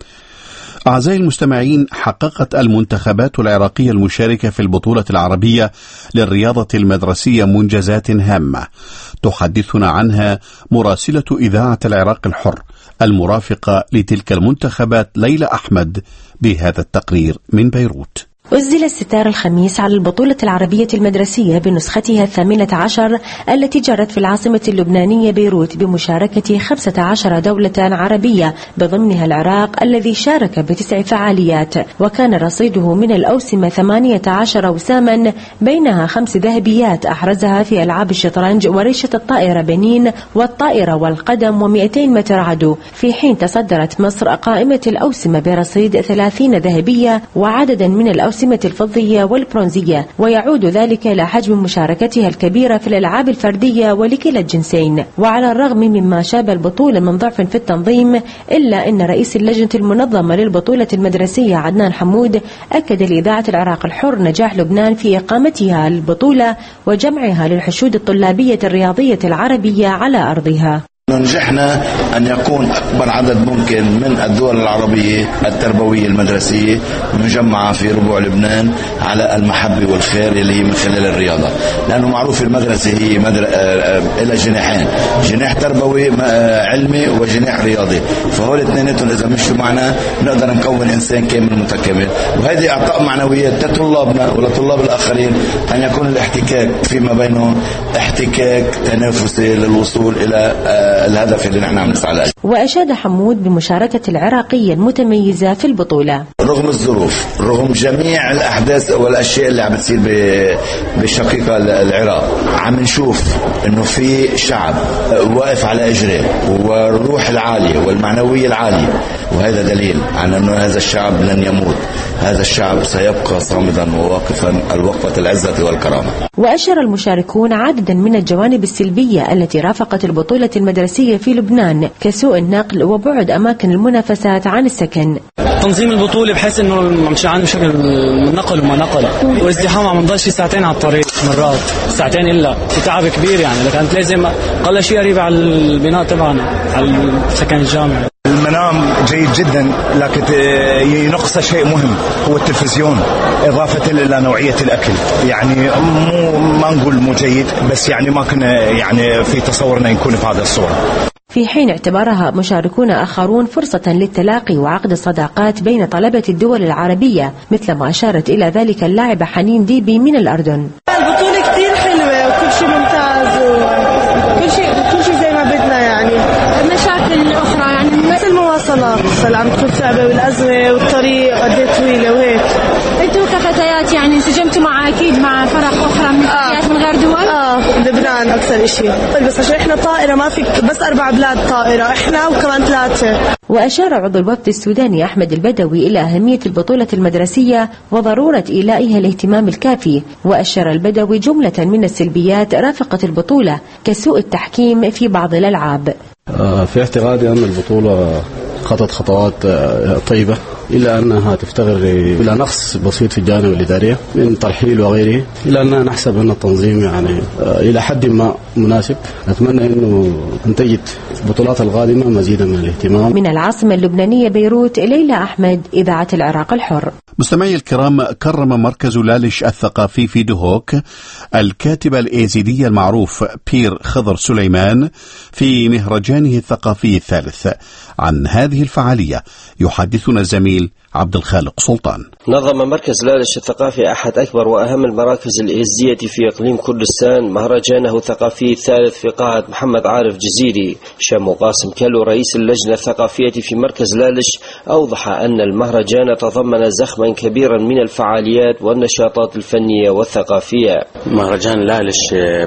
أعزائي المستمعين، حققت المنتخبات العراقية المشاركة في البطولة العربية للرياضة المدرسية منجزات هامة تحدثنا عنها مراسلة إذاعة العراق الحر المرافقة لتلك المنتخبات ليلى أحمد بهذا التقرير من بيروت. أزل الستار الخميس على البطولة العربية المدرسية بنسختها الثامنة عشر التي جرت في العاصمة اللبنانية بيروت بمشاركة خمسة عشر دولة عربية بضمنها العراق الذي شارك بتسع فعاليات، وكان رصيده من الأوسمة ثمانية عشر وساما، بينها خمس ذهبيات أحرزها في ألعاب الشطرنج وريشة الطائرة بنين والطائرة والقدم ومئتين متر عدو، في حين تصدرت مصر قائمة الأوسمة برصيد ثلاثين ذهبية وعددا من الأوسمة الفضية والبرونزية، ويعود ذلك إلى حجم مشاركتها الكبيرة في الألعاب الفردية ولكلا الجنسين. وعلى الرغم مما شاب البطولة من ضعف في التنظيم، إلا أن رئيس اللجنة المنظمة للبطولة المدرسية عدنان حمود أكد لإذاعة العراق الحر نجاح لبنان في إقامتها البطولة وجمعها للحشود الطلابية الرياضية العربية على أرضها. نجحنا أن يكون أكبر عدد ممكن من الدول العربية التربوية المدرسية مجمعة في ربوع لبنان على المحبة والخير اللي هي من خلال الرياضة، لأنه معروف المدرسة هي مدر... إلى جناحين، جناح تربوي علمي وجناح رياضي، فهول اثنيناتهم إذا مشوا معنا نقدر نكون إنسان كامل متكامل. وهذه أعطاء معنويات لطلابنا ولطلاب الآخرين أن يكون الاحتكاك فيما بينهم احتكاك تنافسي للوصول إلى الهدف اللي نحن عم نسعى له. وأشاد حمود بمشاركة العراقية المتميزة في البطولة رغم الظروف، رغم جميع الأحداث والأشياء اللي عم تصير بالشقيقة العراق، عم نشوف إنه في شعب واقف على إجريه والروح العالية والمعنوية العالية، وهذا دليل على أنه هذا الشعب لن يموت، هذا الشعب سيبقى صامدا وواقفا الوقفة العزة والكرامة. وأشار المشاركون عددا من الجوانب السلبية التي رافقت البطولة المدرسية في لبنان كسوء النقل وبعد أماكن المنافسات عن السكن. تنظيم البطولة بحيث إنه مشان بشكل نقل وما نقل، وازدحام عم نضل شي ساعتين على الطريق، مرات ساعتين إلا في تعب كبير، يعني كانت لازم قل شيء قريب على البناء تبعنا على السكن الجامعي. المنام جيد جدا، لكن ينقص شيء مهم هو التلفزيون، إضافة إلى نوعية الأكل، يعني مو ما نقول مو جيد، بس يعني ما كنا يعني في تصورنا يكون في هذا الصورة. في حين اعتبرها مشاركون آخرون فرصة للتلاقي وعقد الصداقات بين طلبة الدول العربية، مثل ما أشارت إلى ذلك اللاعبة حنين ديبي من الأردن. البطولة كتير حلوة وكل شيء ممتاز وكل شيء كل شيء زي ما بدنا، يعني المشاكل الأخرى يعني مثل المواصلات عم تكون صعبة والأزمة والطريق قد ايه طويلة وهيك. انتوا كفتيات يعني انسجمتوا مع اكيد مع فرق اخرى من الفتيات آه. من غير دول؟ اه لبنان اكثر شيء، بس عشان احنا طائرة ما في بس اربع بلاد طائرة، احنا وكمان ثلاثة. وأشار عضو الوفد السوداني أحمد البدوي إلى أهمية البطولة المدرسية وضرورة إيلائها الاهتمام الكافي، وأشار البدوي جملة من السلبيات رافقت البطولة كسوء التحكيم في بعض الألعاب. في اعتقادي أن البطولة خطت خطوات طيبة، إلا أنها تفتقر إلى نقص بسيط في الجانب الإدارية من ترحيل وغيره، إلا أننا نحسب أن التنظيم يعني إلى حد ما مناسب. نتمنى أنه تنتجت البطولات القادمة مزيدا من الاهتمام. من العاصمة اللبنانية بيروت، ليلى أحمد، إذاعة العراق الحر. مستمعي الكرام، كرم مركز لالش الثقافي في دهوك الكاتب الإيزيدي المعروف بير خضر سليمان في مهرجانه الثقافي الثالث. عن هذه الفعالية يحدثنا زميل الزميل عبد الخالق سلطان. نظم مركز لالش الثقافي أحد أكبر وأهم المراكز الإيزدية في إقليم كردستان مهرجانه الثقافي الثالث في قاعة محمد عارف جزيري. شامو قاسم كلو رئيس اللجنة الثقافية في مركز لالش أوضح أن المهرجان تضمن زخما كبيرا من الفعاليات والنشاطات الفنية والثقافية. مهرجان لالش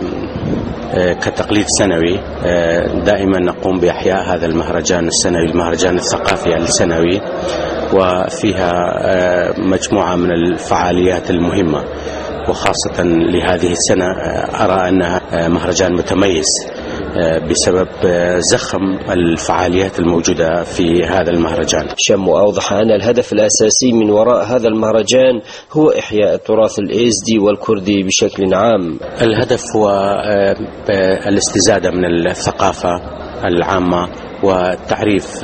كتقليد سنوي دائما نقوم بإحياء هذا المهرجان السنوي، المهرجان الثقافي السنوي، وفيها مجموعة من الفعاليات المهمة، وخاصة لهذه السنة أرى أنها مهرجان متميز بسبب زخم الفعاليات الموجودة في هذا المهرجان. شامو أوضح أن الهدف الأساسي من وراء هذا المهرجان هو إحياء التراث الإيزدي والكردي بشكل عام. الهدف هو الاستزادة من الثقافة العامة وتعريف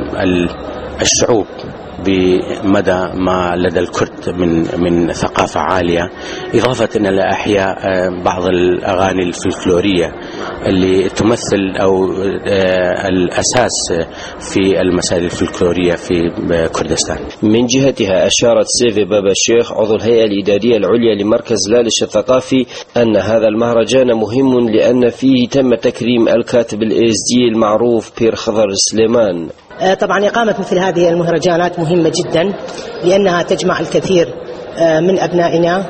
الشعوب بمدى ما لدى الكرد من من ثقافة عالية، إضافة إلى إحياء بعض الأغاني الفلكلورية اللي تمثل أو الأساس في المسائل الفلكلورية في كردستان. من جهتها أشارت سيفي بابا الشيخ عضو الهيئة الإدارية العليا لمركز لالش الثقافي أن هذا المهرجان مهم لأن فيه تم تكريم الكاتب الإيزدي المعروف بير خضر سليمان. طبعا إقامة مثل هذه المهرجانات مهمة جدا لأنها تجمع الكثير من أبنائنا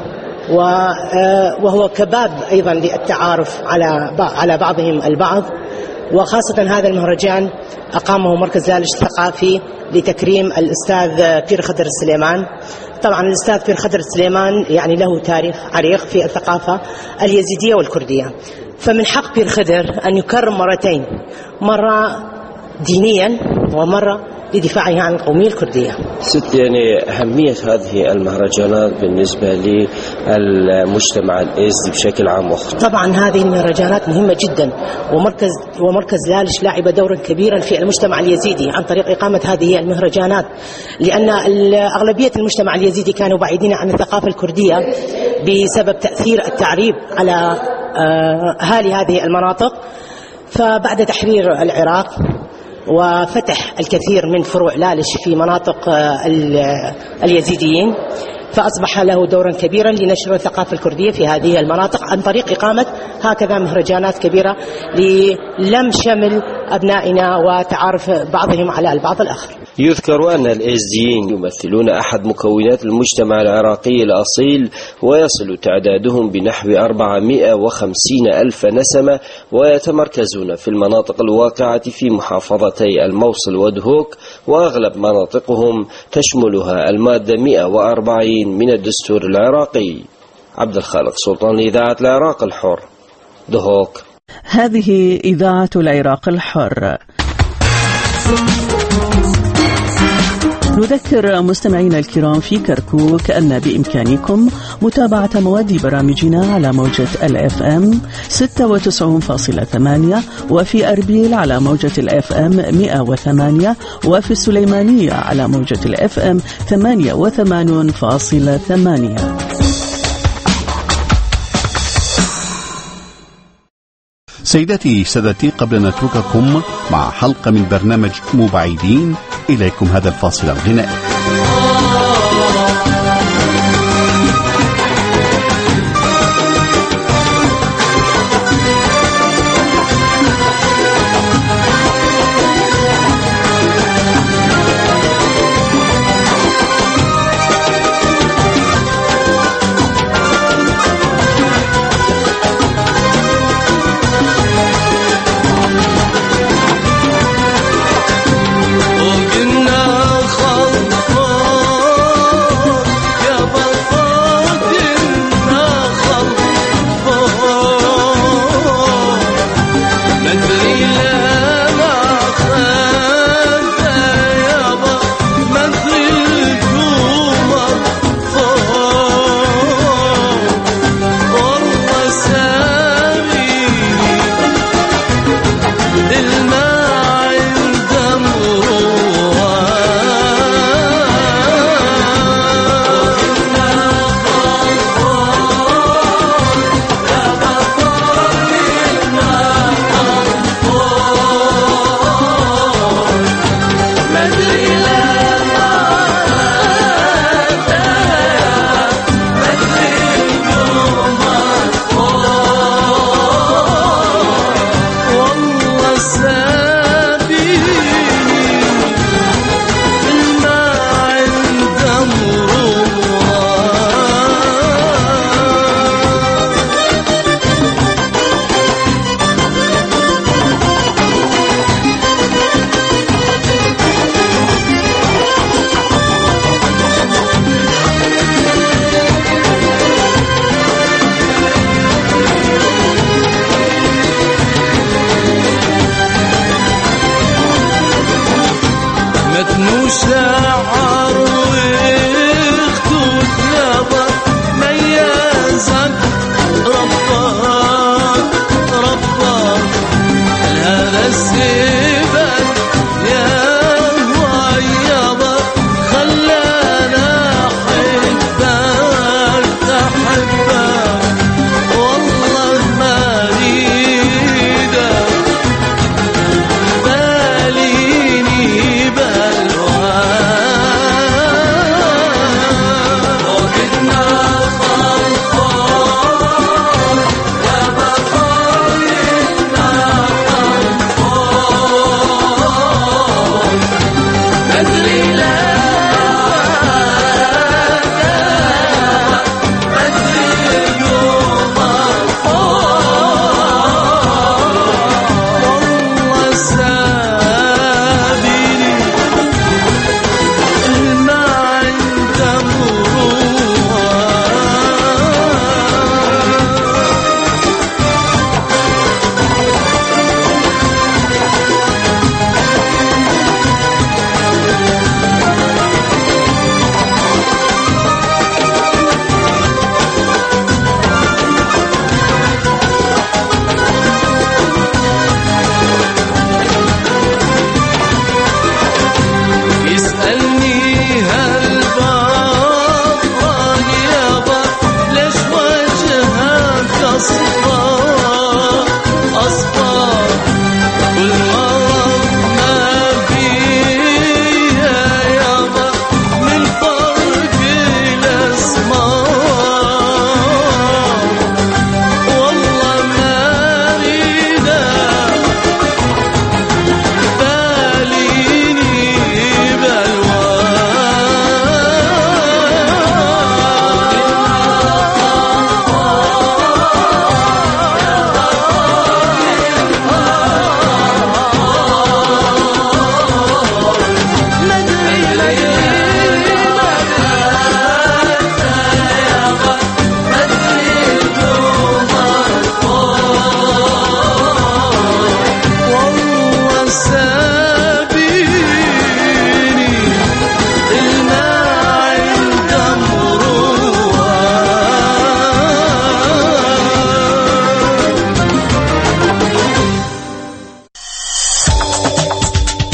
وهو كباب أيضا للتعارف على على بعضهم البعض، وخاصة هذا المهرجان أقامه مركز لالش الثقافي لتكريم الأستاذ بير خضر سليمان. طبعا الأستاذ بير خضر سليمان يعني له تاريخ عريق في الثقافة اليزيدية والكردية، فمن حق بير خضر أن يكرم مرتين، مرة دينيا ومرة لدفاعها عن القومية الكردية. ست يعني أهمية هذه المهرجانات بالنسبة للمجتمع الإيزدي بشكل عام. طبعا هذه المهرجانات مهمة جدا، ومركز ومركز لالش لعب دورا كبيرا في المجتمع اليزيدي عن طريق إقامة هذه المهرجانات، لأن أغلبية المجتمع اليزيدي كانوا بعيدين عن الثقافة الكردية بسبب تأثير التعريب على أهالي هذه المناطق. فبعد تحرير العراق وفتح الكثير من فروع لالش في مناطق اليزيديين، فأصبح له دورا كبيرا لنشر الثقافة الكردية في هذه المناطق عن طريق إقامة هكذا مهرجانات كبيرة للم شمل أبنائنا وتعارف بعضهم على البعض الآخر. يذكر أن الإيزديين يمثلون أحد مكونات المجتمع العراقي الأصيل، ويصل تعدادهم بنحو أربعمائة وخمسين ألف نسمة، ويتمركزون في المناطق الواقعة في محافظتي الموصل ودهوك، وأغلب مناطقهم تشملها المادة مئة وأربعين من الدستور العراقي. عبد الخالق سلطان، إذاعة العراق الحر، دهوك. هذه إذاعة العراق الحر. نذكر مستمعينا الكرام في كركوك أن بإمكانكم متابعة مواد برامجنا على موجة الإف إم ستة وتسعين فاصلة ثمانية، وفي أربيل على موجة الإف إم مئة وثمانية، وفي السليمانية على موجة الإف إم ثمانية وثمانين فاصلة ثمانية. سيداتي سادتي، قبل أن نترككم مع حلقة من برنامج مبعدين، إليكم هذا الفاصل الغنائي.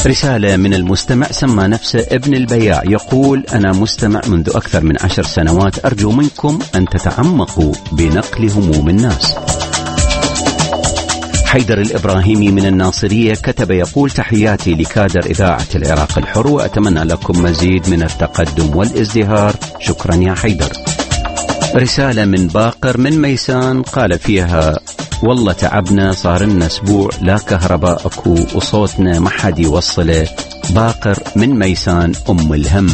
رسالة من المستمع سمى نفسه ابن البياع، يقول: أنا مستمع منذ أكثر من عشر سنوات، أرجو منكم أن تتعمقوا بنقل هموم الناس. حيدر الإبراهيمي من الناصرية كتب يقول: تحياتي لكادر إذاعة العراق الحر، وأتمنى لكم مزيد من التقدم والازدهار. شكرا يا حيدر. رسالة من باقر من ميسان قال فيها: والله تعبنا، صار لنا أسبوع لا كهرباء أكو وصوتنا ما حد يوصله. باقر من ميسان أم الهم.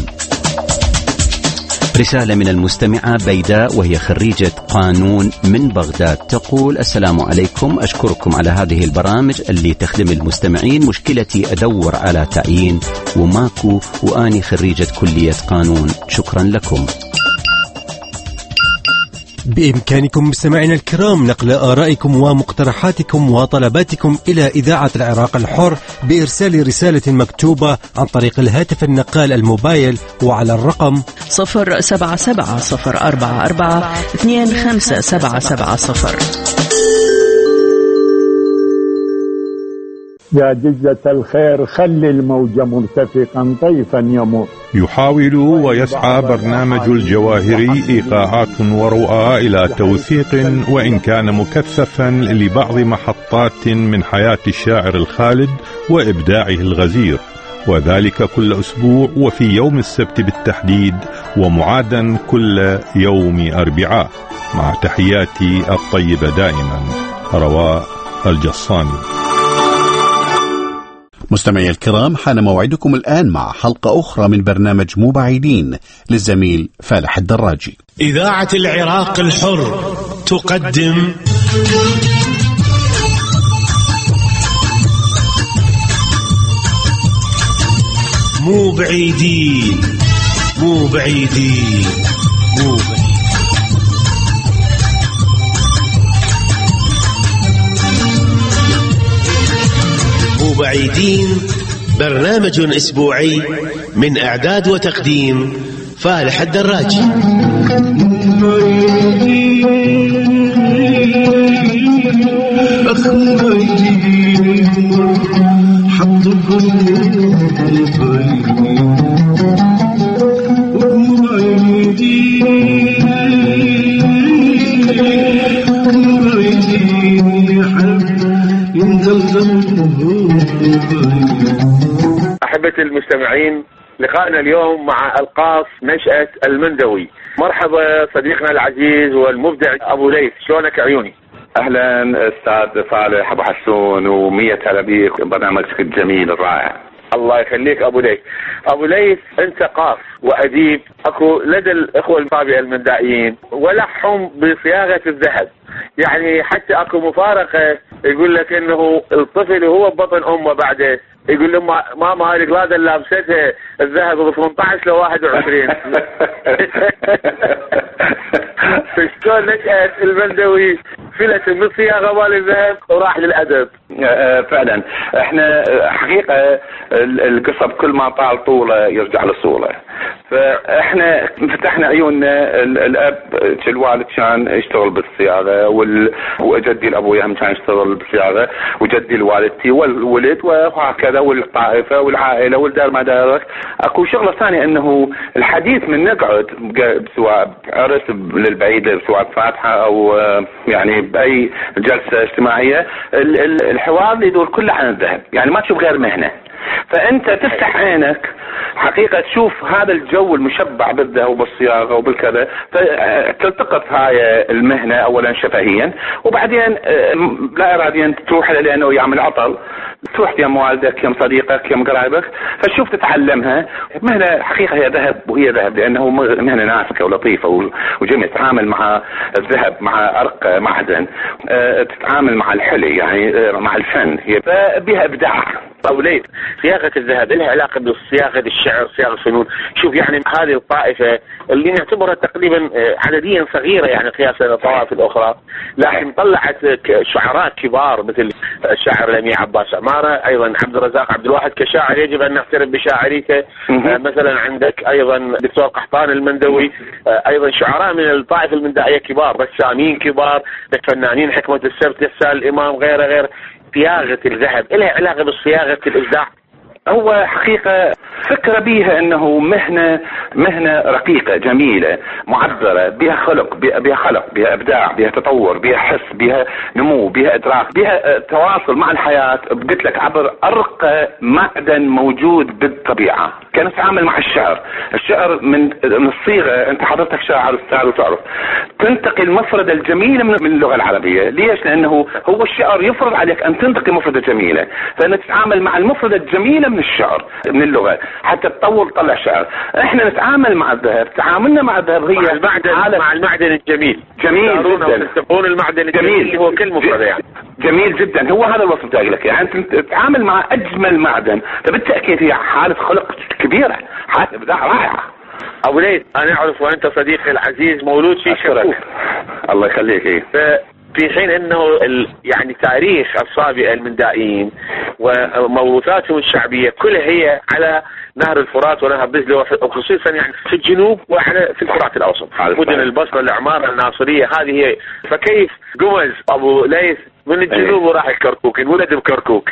رسالة من المستمعة بيداء وهي خريجة قانون من بغداد، تقول: السلام عليكم، أشكركم على هذه البرامج اللي تخدم المستمعين. مشكلتي أدور على تعيين وماكو، وآني خريجة كلية قانون. شكرا لكم. بإمكانكم مستمعينا الكرام نقل آرائكم ومقترحاتكم وطلباتكم إلى إذاعة العراق الحر بإرسال رسالة مكتوبة عن طريق الهاتف النقال الموبايل وعلى الرقم صفر سبعة سبعة صفر أربعة أربعة اثنين خمسة سبعة سبعة صفر. يا جزة الخير خلي الموج مرتفقا طيفا يمر. يحاول ويسعى برنامج الجواهري إيقاعات ورؤى إلى توثيق وإن كان مكثفا لبعض محطات من حياة الشاعر الخالد وإبداعه الغزير، وذلك كل أسبوع وفي يوم السبت بالتحديد، ومعادا كل يوم أربعاء. مع تحياتي الطيبة دائما، رواء الجصاني. مستمعي الكرام، حان موعدكم الآن مع حلقة أخرى من برنامج مو بعيدين للزميل فالح الدراجي. إذاعة العراق الحر تقدم مو بعيدين مو بعيدين مو بعيدين. مو بعيدين برنامج أسبوعي من إعداد وتقديم فالح الدراجي. أحبة المستمعين، لقائنا اليوم مع القاص نشأة المندوي. مرحبا صديقنا العزيز والمبدع أبو ليث، شلونك عيوني؟ أهلا أستاذ صالح أبو حسون، ومية هلا بيك برنامجك الجميل الرائع. الله يخليك أبو ليث. أبو ليث أنت قاص وأديب، أكو لدى الإخوة الطابع المندائيين ولحهم بصياغة الذهب، يعني حتى أكو مفارقة يقول لك إنه الطفل هو ببطن أمه بعده يقول له ماما هاي القلادة اللي لابستها الذهب ب ثمانية عشر ل واحد وعشرين. فشلون نشأت المندوي فلت من صياغة مال الذهب وراح للأدب؟ فعلا احنا حقيقة القصة بكل ما طال طوله يرجع لصوله. فاحنا فتحنا عيوننا، الاب الوالد كان يشتغل بالصياغة، وجدي الابويا هم كان يشتغل بالصياغة، وجدي الوالدتي والولد وهكذا، والطائفة والعائلة والدار ما دارك. اكو شغلة ثانية انه الحديث من نقعد سواء عرس للبعيد سواء فاتحة او يعني باي جلسة اجتماعية، الحوار اللي يدور كله عن الذهب، يعني ما تشوف غير مهنة. فانت تفتح عينك حقيقة تشوف هذا الجو المشبع بالذهب وبالصياغة وبالكذا، فتلتقط هاي المهنة اولا شفهيا، وبعدين لا اراديا تروح لانه يعمل عطل، تروح يم والدك يم صديقك يم قرايبك، فتشوف تتعلمها. مهنة حقيقة هي ذهب، وهي ذهب لانه مهنة ناسكة ولطيفة وجميل، تتعامل مع الذهب مع ارق معدن، تتعامل مع الحلي يعني مع الفن، هي فبها ابداع. أبو ليث، صياغة الذهب لها علاقة بصياغة الشعر، صياغة الفنون. شوف يعني هذه الطائفة اللي نعتبرها تقريبا عدديا صغيرة يعني قياسا للطوائف الأخرى، لكن طلعت شعراء كبار مثل الشاعر الأمير عباس عمارة، أيضا عبد الرزاق عبد الواحد كشاعر يجب أن نحترم بشاعريته. مثلا عندك أيضا دكتور قحطان المندوي، أيضا شعراء من الطائفة المندائية كبار، رسامين كبار، فنانين حكمة السبت، يسال الإمام، غيره غير. صياغة الذهب لها علاقة بصياغة الإبداع؟ هو حقيقة فكرة بيها انه مهنة مهنة رقيقة جميلة معبرة، بها خلق بها خلق بها ابداع، بها تطور، بها حس، بها نمو، بها ادراك، بها تواصل مع الحياة. قلت لك عبر ارقى معدن موجود بالطبيعة. كان نتعامل مع الشعر، الشعر من الصيغة، انت حضرتك شاعر استاذ وتعرف تنتقي المفردة الجميلة من اللغة العربية. ليش؟ لانه هو الشعر يفرض عليك ان تنتقي مفردة جميلة، فانك تتعامل مع المفردة الجميلة من الشعر من اللغة حتى تطور طلع شعر. احنا نتعامل مع الذهب، تعاملنا مع الذهب هي مع المعدن مع المعدن الجميل. جميل جدا. تستقون المعدن الجميل اللي هو كل مفردة يعني. جميل جدا. هو هذا الوصف بدي لك، يعني انت تتعامل مع اجمل معدن، فبالتاكيد هي حالة خلق كبيرة، حالة ابداع رائعة. ابو ليث انا اعرف وانت صديقي العزيز مولود في شكوك. الله يخليك. ايه في حين انه ال... يعني تاريخ الصابئة المندائيين وموروثاتهم الشعبية كلها هي على نهر الفرات ونهر دجلة، وخصوصا يعني في الجنوب وعلى في الفرات الاوسط، مدن البصرة، العمارة، الناصرية، هذه هي. فكيف قمز ابو ليث من الجنوب وراح الكركوك، انولد بكركوك؟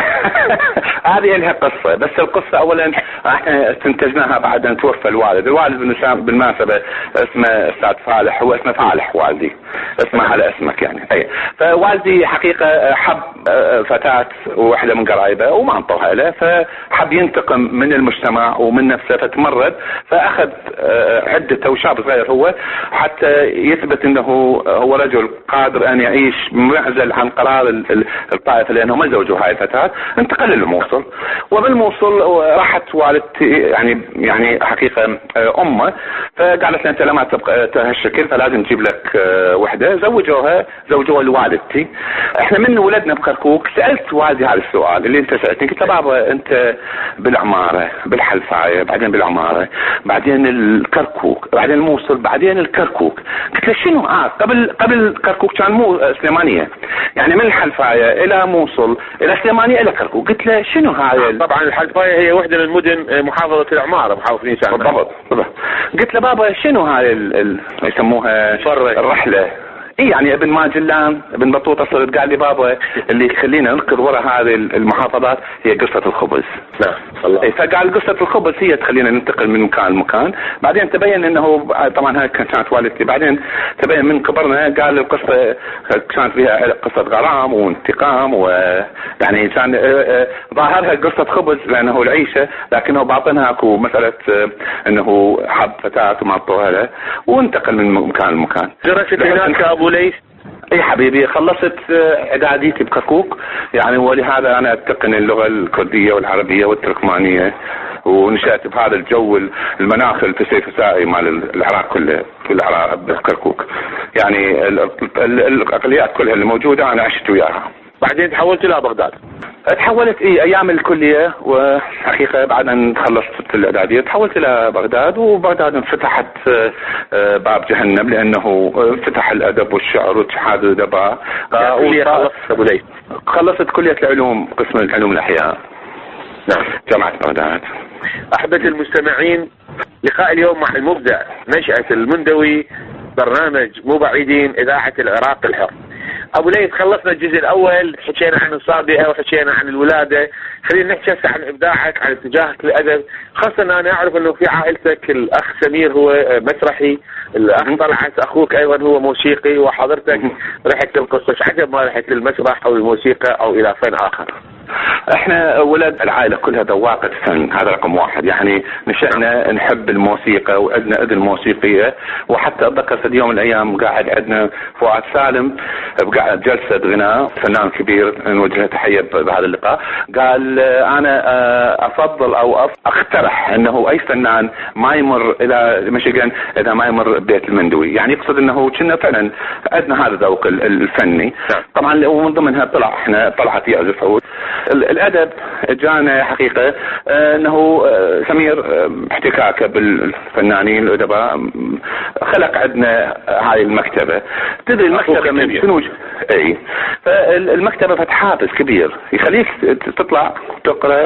هذه لها قصة، بس القصة اولا احنا استنتجناها بعد ان توفى الوالد. الوالد بالمناسبة اسمه استاذ فالح، هو اسمه فالح والدي، اسمه على اسمك يعني. اي فوالدي حقيقة حب فتاة واحدة من قرايبه وما انطوها له، فحب ينتقم من المجتمع ومن نفسه، فتمرد فاخذ عدته وشاب صغير هو حتى يثبت انه هو رجل قادر ان يعيش معزل عن قرار الطائفة، لانه ما زوجوا هاي الفتاة. انتقل للموصل، وبالموصل راحت والدتي يعني يعني حقيقة امه، فقالت لها انت لما تبقى هالشكل فلازم نجيب لك وحده. زوجوها زوجوها لوالدتي. احنا من ولدنا بكركوك سالت والدي هذا السؤال اللي انت سالتني، قلت له بابا انت بالعماره بالحلفايه بعدين بالعماره بعدين الكركوك بعدين الموصل بعدين الكركوك، قلت له شنو اه قبل قبل كركوك كان مو سليمانيه، يعني من الحلفايه الى موصل الى سليمانيه الى كركوك. قلت له شنو هاي؟ طبعا الحلفايه هي وحده من مدن محافظه العماره محافظه نيسان. بالضبط. قلت له بابا شنو هاي ال... يسموها الرحله؟ اي يعني ابن ماجلان ابن بطوطة صرت. قال لي بابا اللي يخلينا نركض وراء هذه المحافظات هي قصة الخبز. نعم الله. فقال قصة الخبز هي تخلينا ننتقل من مكان لمكان. بعدين تبين انه طبعا هاي كانت والدتي، بعدين تبين من كبرنا قال القصة كانت فيها قصة غرام وانتقام، ويعني كان ظاهرها قصة خبز لانه العيشة، لكنه باطنها اكو مسألة انه حب فتاة وما اعطوها له وانتقل من مكان لمكان. درست هناك ابو ليث؟ اي حبيبي خلصت اعداديتي بكركوك يعني، ولهذا انا اتقن اللغة الكردية والعربية والتركمانية، ونشأت بهذا الجو المناخ الفسيفسائي مال العراق كله في العراق بكركوك، يعني الاقليات كلها اللي موجودة انا عشت وياها. بعدين تحولت الى بغداد؟ تحولت اي ايام الكليه، وحقيقه بعد ان خلصت الاعداديه تحولت الى بغداد، وبغداد انفتحت باب جهنم لانه فتح الادب والشعر واتحاد الادباء. خلصت خلصت كليه العلوم قسم العلوم الاحياء. نعم جامعه بغداد. احبتي المستمعين، لقاء اليوم مع المبدع نشأة المندوي، برنامج مو بعيدين اذاعه العراق الحر. ابو ليث خلصنا الجزء الاول، حكينا عن الصابئة وحكينا عن الولادة، خلينا نحكي هسه عن ابداعك، عن اتجاهك للادب، خاصة انا اعرف انه في عائلتك الاخ سمير هو مسرحي، الاخ طلعت اخوك ايضا هو موسيقي، وحضرتك رحت للقصة، عجب ما رحت للمسرح او الموسيقى او الى فن اخر. احنا ولد العائلة كلها ذواقة فن، هذا رقم واحد، يعني نشأنا نحب الموسيقى وعندنا اذن موسيقية، وحتى اتذكر في يوم من الايام قاعد عندنا فؤاد سالم بقعد جلسة غناء، فنان كبير نوجه تحية بهذا اللقاء، قال انا افضل او اقترح انه اي فنان ما يمر الى ميشيغان اذا ما يمر بيت المندوي، يعني يقصد انه كنا فعلا عندنا هذا الذوق الفني. طبعا ومن ضمنها طلع احنا طلعت يعزف عود. الادب جانا حقيقه انه سمير احتكاكه بالفنانين الادباء خلق عندنا هاي المكتبه. تدري المكتبه من شنو؟ اي فالمكتبه فتح حافز كبير يخليك تطلع تقرا،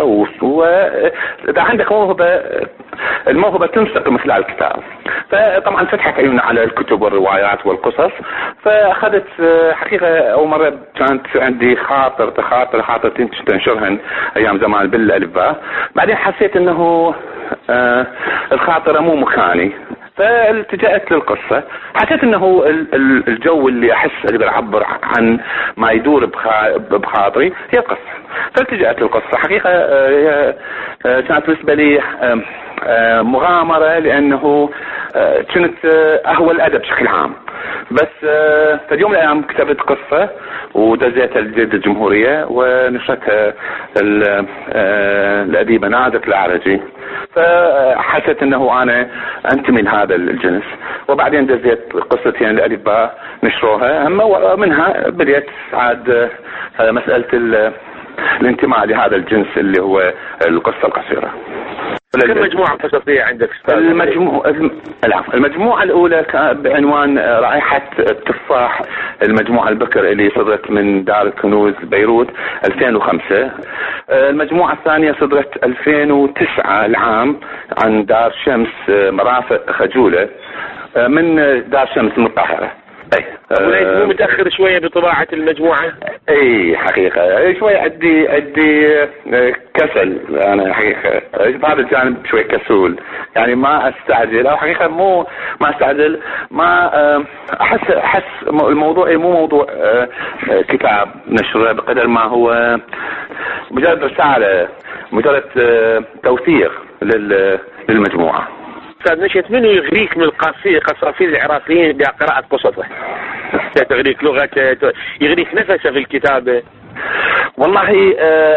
واذا عندك موهبه الموهبه تنسق من خلال الكتاب. فطبعا فتحت عيوننا على الكتب والروايات والقصص، فاخذت حقيقه اول مره كانت عندي خاطر تخاطر خاطرتين كنت تنشرهن ايام زمان بالالف باء. بعدين حسيت انه آه الخاطره مو مكاني، فالتجأت للقصة. حسيت انه الجو اللي احس اقدر اعبر عن ما يدور بخاطري هي القصة، فالتجأت للقصة. حقيقة كانت بالنسبة لي مغامرة، لانه كنت اهوى الادب بشكل عام، بس في يوم من الايام كتبت قصة ودزيتها لجريدة الجمهورية ونشرتها الاديبة نادة الأعرجي، فحسيت انه انا انتمي لهذا الجنس. وبعدين دزيت قصتين الأدباء نشروها، اما ومنها بديت عاد مسألة الانتماء لهذا الجنس اللي هو القصة القصيرة. كم مجموعة قصصية عندك أستاذ؟ المجموعة العفو المجموعة الأولى بعنوان رائحة التفاح، المجموعة البكر اللي صدرت من دار الكنوز بيروت ألفين وخمسة. المجموعة الثانية صدرت ألفين وتسعة العام عن دار شمس مرافق خجولة من دار شمس من القاهرة. اي مو متاخر شويه بطباعه المجموعه؟ اي حقيقه شويه عندي عندي كسل انا حقيقه، هذا الجانب شويه كسول، يعني ما استعجل، او حقيقه مو ما استعجل، ما احس احس الموضوع مو موضوع كتاب نشره بقدر ما هو مجرد رساله، مجرد توثيق للمجموعه. أستاذ نشأت، منو يغريك من القصاصين العراقيين بقراءة قصصه؟ تغريك لغته، يغريك نفسه في الكتابة؟ والله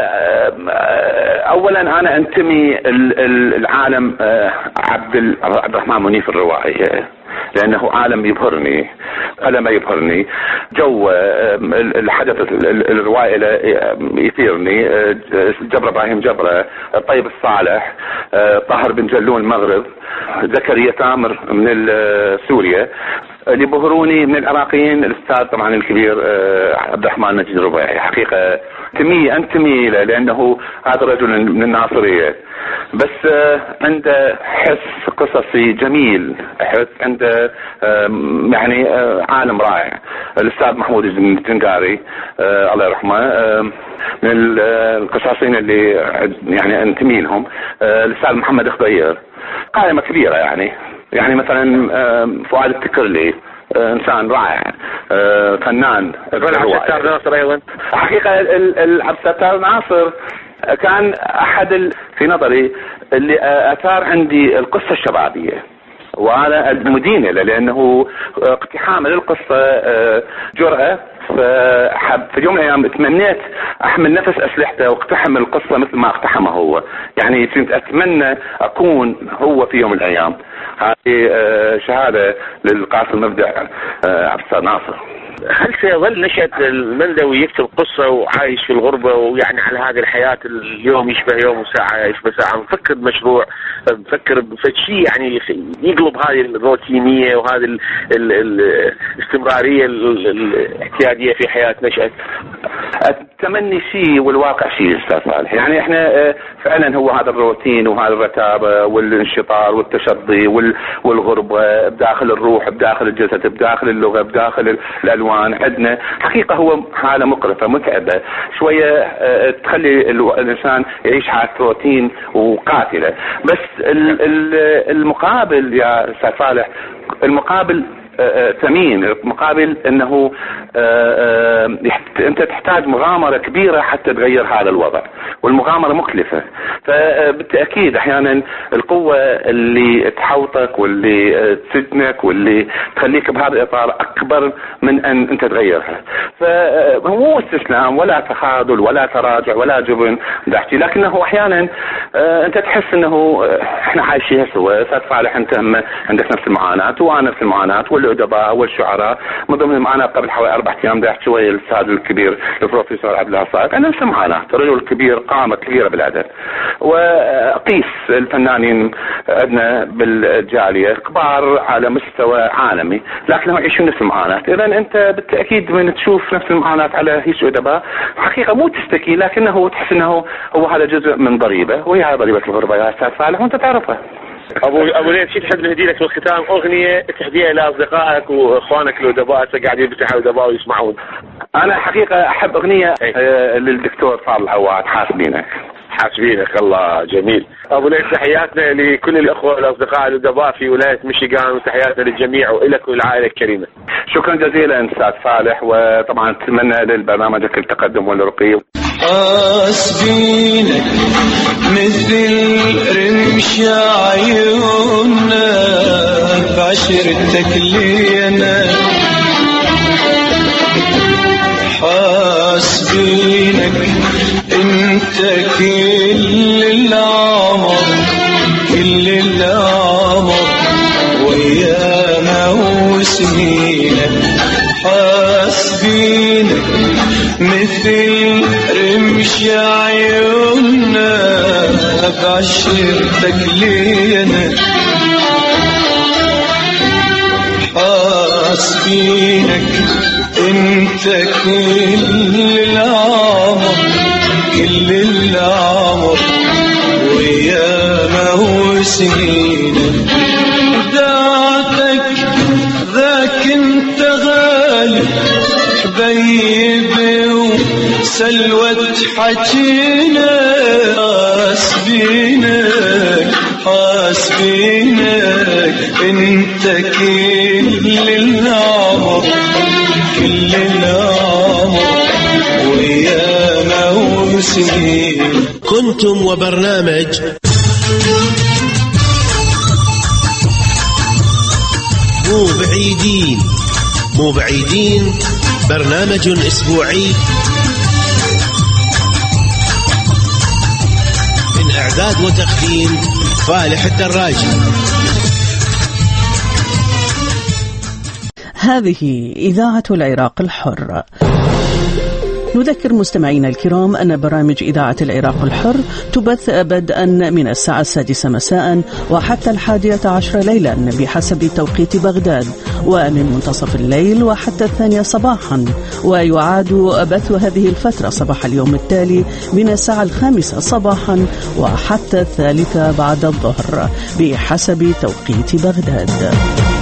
أولا أنا أنتمي العالم عبد عبد الرحمن منيف الروائي، لأنه عالم يبهرني، قلم يبهرني، جو الحدث الروائي يثيرني، جبر إبراهيم جبرة، الطيب الصالح، طاهر بن جلون المغرب، زكريا تامر من سوريا. اللي بهروني من العراقيين الأستاذ طبعا الكبير عبد الرحمن نجد الربيعي. حقيقة انتمي انتمي له، هذا الرجل من الناصرية، بس عنده حس قصصي جميل، حس عنده يعني عالم رائع. الأستاذ محمود الجنقاري الله يرحمه من القصاصين اللي يعني انتمي لهم. الأستاذ محمد خضير قائمة كبيرة، يعني يعني مثلا فؤاد التكرلي انسان رائع، فنان. عبد الستار ناصر ايضا. حقيقة عبد الستار ناصر كان احد في نظري اللي اثار عندي القصة الشبابية، وانا مدينة لانه اقتحام للقصة جرأة. فحب في يوم من الايام تمنيت احمل نفس اسلحته واقتحم القصة مثل ما اقتحمها هو، يعني كنت اتمنى اكون هو في يوم من الايام. هذه شهادة للقاص المبدع عبد الستار ناصر. هل سيظل نشأة المندوي يكتب قصة وعايش في الغربة، ويعني على هذه الحياة اليوم يشبه يوم وساعة يشبه ساعة، مفكر بمشروع، مفكر بشيء يعني يقلب هذه الروتينية وهذه الاستمرارية الاعتيادية في حياة نشأة؟ التمني شيء والواقع شيء أستاذ صالح، يعني احنا فعلا هو هذا الروتين وهذا الرتابة والانشطار والتشظي والغربة بداخل الروح، بداخل الجسد، بداخل اللغة، بداخل الألوان. عندنا حقيقة هو حالة مقرفة متعبة شوية، تخلي الإنسان يعيش حالة روتين وقاتلة. بس المقابل يا أستاذ صالح، المقابل ثمين، المقابل انه انت تحتاج مغامرة كبيرة حتى تغير هذا الوضع، والمغامرة مكلفة. فبالتأكيد احيانا القوة اللي تحوطك واللي تسجنك واللي تخليك بهذا الاطار اكبر من ان انت تغيرها. فهو مو استسلام ولا تخاذل ولا تراجع ولا جبن دحشي، لكنه احيانا انت تحس انه احنا عايشين سوا. استاذ صالح انت عندك نفس المعاناة وانا نفس المعاناة، والأدباء والشعراء. من ضمن معنا قبل حوالي أربع أيام ده شوية الأستاذ الكبير البروفيسور عبد الله صائب، أنا نفس معنا، رجل كبير، قامة كبيرة بالأدب. وقيس الفنانين عندنا بالجالية كبار على مستوى عالمي، لكنهم يعيشون نفس المعاناة. إذا أنت بالتأكيد من تشوف نفس المعاناة على هيئة أدباء، حقيقة مو تشتكي، لكنه تحس أنه هو هذا جزء من ضريبة، وهي ضريبة الغربة يا أستاذ صالح وأنت تعرفها. ابو ابو ليث، شو تحب نهدي لك بالختام اغنيه تهديها لاصدقائك واخوانك الادباء قاعدين باتحاد الادباء ويسمعون؟ انا حقيقه احب اغنيه آه للدكتور صالح عواد، حاسبينك. حاسبينك، الله جميل. ابو ليث، تحياتنا لكل الاخوه والاصدقاء الادباء في ولايه ميشيغان، وتحياتنا للجميع والك والعائله الكريمه. شكرا جزيلا استاذ صالح، وطبعا اتمنى للبرنامج التقدم والرقي. حاسبينك مثل رمش عيوننا بعشرتك لينا، حاسبينك انت كل العمر كل العمر ويانا وسنينك، حاسبينك مثل رمش عيوننا بعشرتك لينا، حاسبينك انت كل العمر كل العمر وياما وسنينك، ذاتك ذاك انت غالي حبيبي وسلوة حكينا، حاسبينك حاسبينك انت كل العمر كل العمر ويانا وسنين. كنتم وبرنامج مو بعيدين. مو بعيدين برنامج أسبوعي من إعداد وتقديم فالح الدراجي. هذه إذاعة العراق الحر. نذكر مستمعينا الكرام أن برامج إذاعة العراق الحر تبث بدءا من الساعة السادسة مساء وحتى الحادية عشر ليلا بحسب توقيت بغداد، ومن منتصف الليل وحتى الثانية صباحا، ويعاد بث هذه الفترة صباح اليوم التالي من الساعة الخامسة صباحا وحتى الثالثة بعد الظهر بحسب توقيت بغداد.